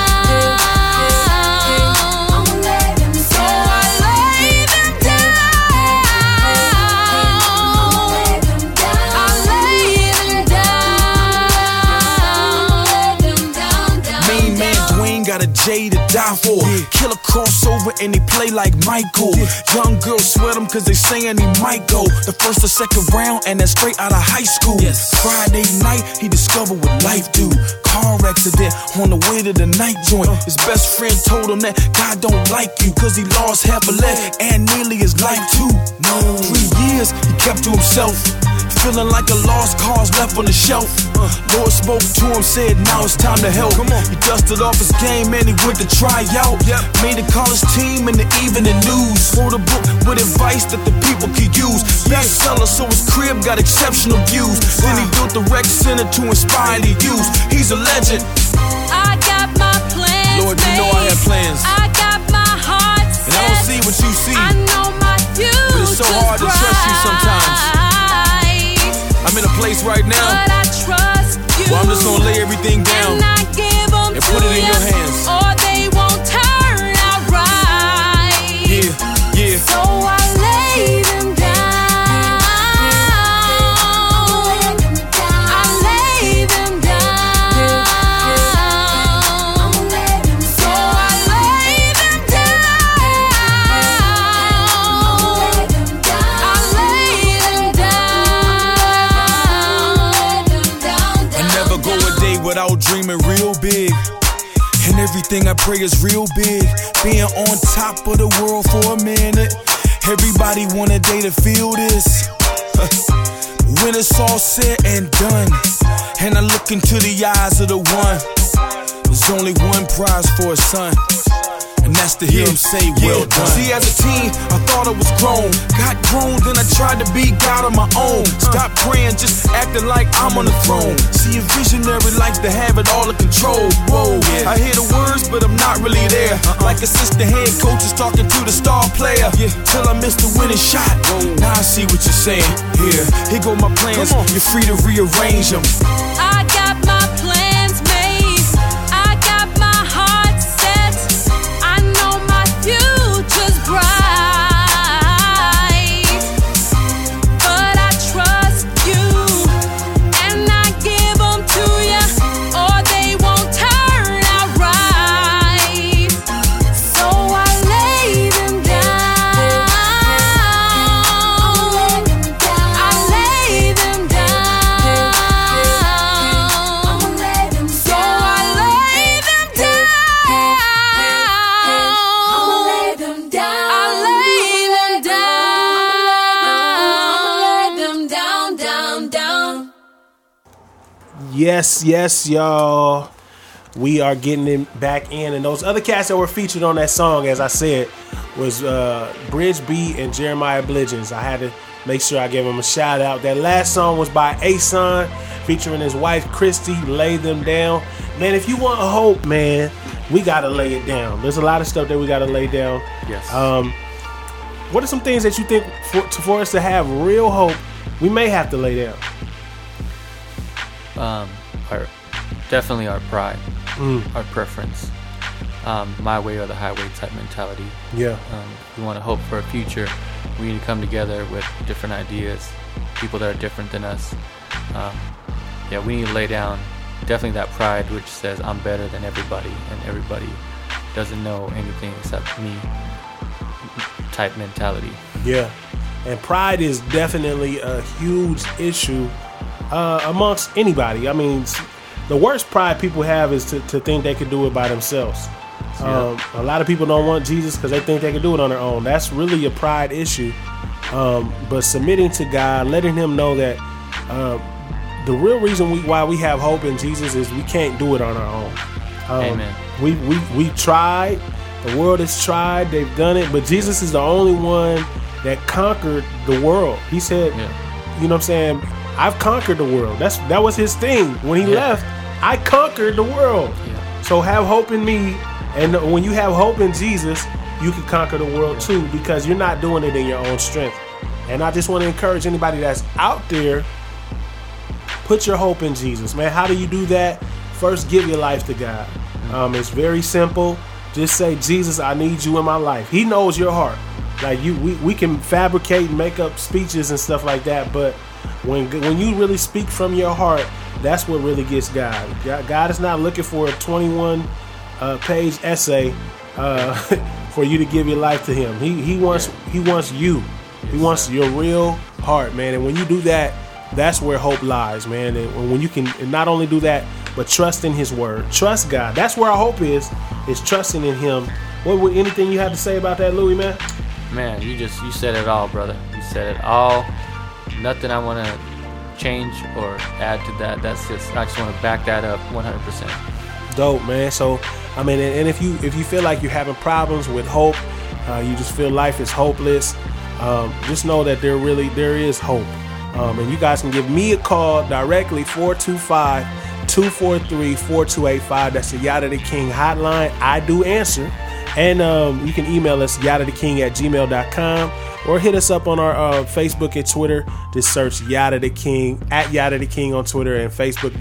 Got a J to die for. Killer crossover and he play like Michael. Young girls sweat him cause they saying he might go the first or second round, and that's straight out of high school. Friday night he discovered what life do. Car accident on the way to the night joint. His best friend told him that God don't like you cause he lost half a leg and nearly his life too. 3 years he kept to himself, feeling like a lost cause left on the shelf. Lord spoke to him, said now it's time to help. He dusted off his game and he went to try out. Made a college team in the evening news. Wrote a book with advice that the people could use. Bestseller, so his crib got exceptional views. Then he built the rec center to inspire the youth. He's a legend. I got my plans. Lord, you know I have plans. I got my heart set. And I don't see what you see. I know my future's but it's so hard to trust you sometimes. I'm in a place right now, but I trust you, well, I'm just gonna lay everything down and I give them and put it in your hands, or they won't turn out right. Yeah. So I lay them down. I lay without dreaming real big. And everything I pray is real big. Being on top of the world for a minute. Everybody want a day to feel this. When it's all said and done, and I look into the eyes of the one, there's only one prize for a son, and that's to hear him say, well done. See, as a teen, I thought I was grown. Got grown, then I tried to be God on my own. Stop praying, just acting like I'm on the throne. See, a visionary likes to have it all in control. Whoa, I hear the words, but I'm not really there. Like assistant head coach is talking to the star player. Till I miss the winning shot. Now I see what you're saying. Here go my plans. You're free to rearrange them. I got my plans made. I got my heart set. I know my future's bright. But I trust you, and I give them to you, or they won't turn out right. So I lay them down. I lay them down. So I lay them down. I lay them down. I lay them down, down. Yes, y'all. We are getting it back in. And those other cats that were featured on that song, as I said, was Bridge B and Jeremiah Bliggens. I had to make sure I gave him a shout out. That last song was by Ason, featuring his wife Christy, Lay Them Down. Man, if you want hope, man, we got to lay it down. There's a lot of stuff that we got to lay down. Yes. What are some things that you think for us to have real hope, we may have to lay down? Definitely our pride, our preference, my way or the highway type mentality. Yeah. We want to hope for a future. We need to come together with different ideas, people that are different than us. We need to lay down definitely that pride, which says I'm better than everybody, and everybody doesn't know anything except me type mentality. Yeah. And pride is definitely a huge issue amongst anybody. I mean, the worst pride people have is to think they could do it by themselves. A lot of people don't want Jesus because they think they can do it on their own. That's really a pride issue. But submitting to God, letting him know that the real reason why we have hope in Jesus is we can't do it on our own. Amen. We tried. The world has tried. They've done it. But Jesus is the only one that conquered the world. He said, you know what I'm saying? I've conquered the world. That was his thing. When he left, I conquered the world. So have hope in me. And when you have hope in Jesus, you can conquer the world too, because you're not doing it in your own strength. And I just want to encourage anybody that's out there, put your hope in Jesus, man. How do you do that? First, give your life to God. It's very simple. Just say, Jesus, I need you in my life. He knows your heart. Like we can fabricate and make up speeches and stuff like that, but when you really speak from your heart, that's what really gets God. God is not looking for a 21-page essay for you to give your life to him. He wants you. He wants your real heart, man. And when you do that, that's where hope lies, man. And when you can not only do that, but trust in his word. Trust God. That's where our hope is trusting in him. Anything you have to say about that, Louis, man? Man, you said it all, brother. You said it all. Nothing I want to change or add to that. I just want to back that up 100%. Dope, man. So, I mean, and if you feel like you're having problems with hope, you just feel life is hopeless, just know that there is hope. And you guys can give me a call directly, 425-243-4285. That's the Yada the King hotline. I do answer. And you can email us, yadatheking@gmail.com, or hit us up on our Facebook and Twitter. Just search Yada the King, at Yada the King on Twitter, and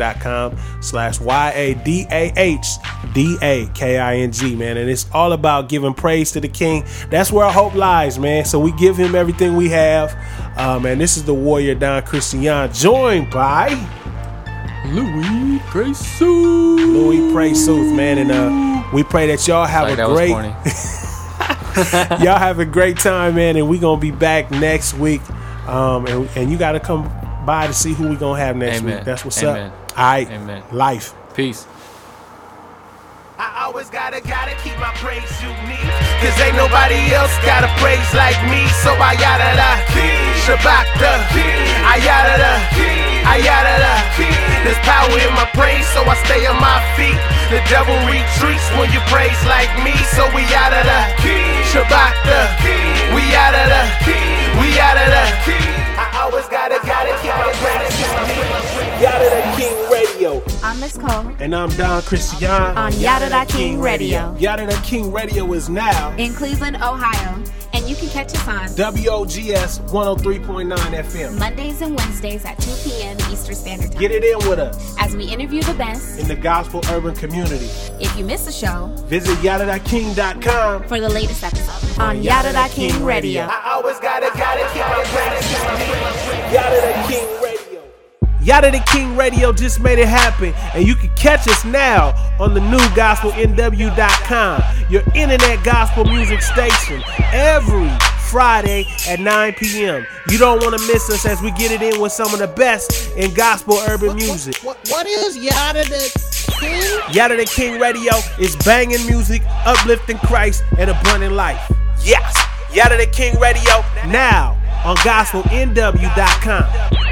Facebook.com/YADAHDAKING, man. And it's all about giving praise to the King. That's where our hope lies, man. So we give him everything we have. And this is the warrior Don Christian, joined by Louis Praise Sooth, man. And we pray that y'all have y'all have a great time, man. And we're gonna be back next week. And you gotta come by to see who we gonna have next week. That's what's up. All right. Amen. Life. Peace. I always gotta keep my praise unique, cause ain't nobody else got a praise like me. So I yada da, shabak da, I yada da, I yada da. There's power in my praise, so I stay on my feet. The devil retreats when you praise like me. So we yada da, shabak da, we yada da, we yada da. I always gotta keep my praise unique. Yada Da King Radio. I'm Miss Cole. And I'm Don Christian. On Yada Da King Radio. Yada Da King Radio is now in Cleveland, Ohio. And you can catch us on WOGS 103.9 FM. Mondays and Wednesdays at 2 p.m. Eastern Standard Time. Get it in with us as we interview the best in the gospel urban community. If you miss a show, visit YadaDaKing.com for the latest episode on Yada Da King Radio. I always gotta keep my praise. Yada Da King Radio. Yada Da King Radio just made it happen, and you can catch us now on the new GospelNW.com, your internet gospel music station, every Friday at 9 p.m. You don't want to miss us as we get it in with some of the best in gospel urban music. What is Yada Da King? Yada Da King Radio is banging music, uplifting Christ, and abundant life. Yes, Yada Da King Radio now on GospelNW.com.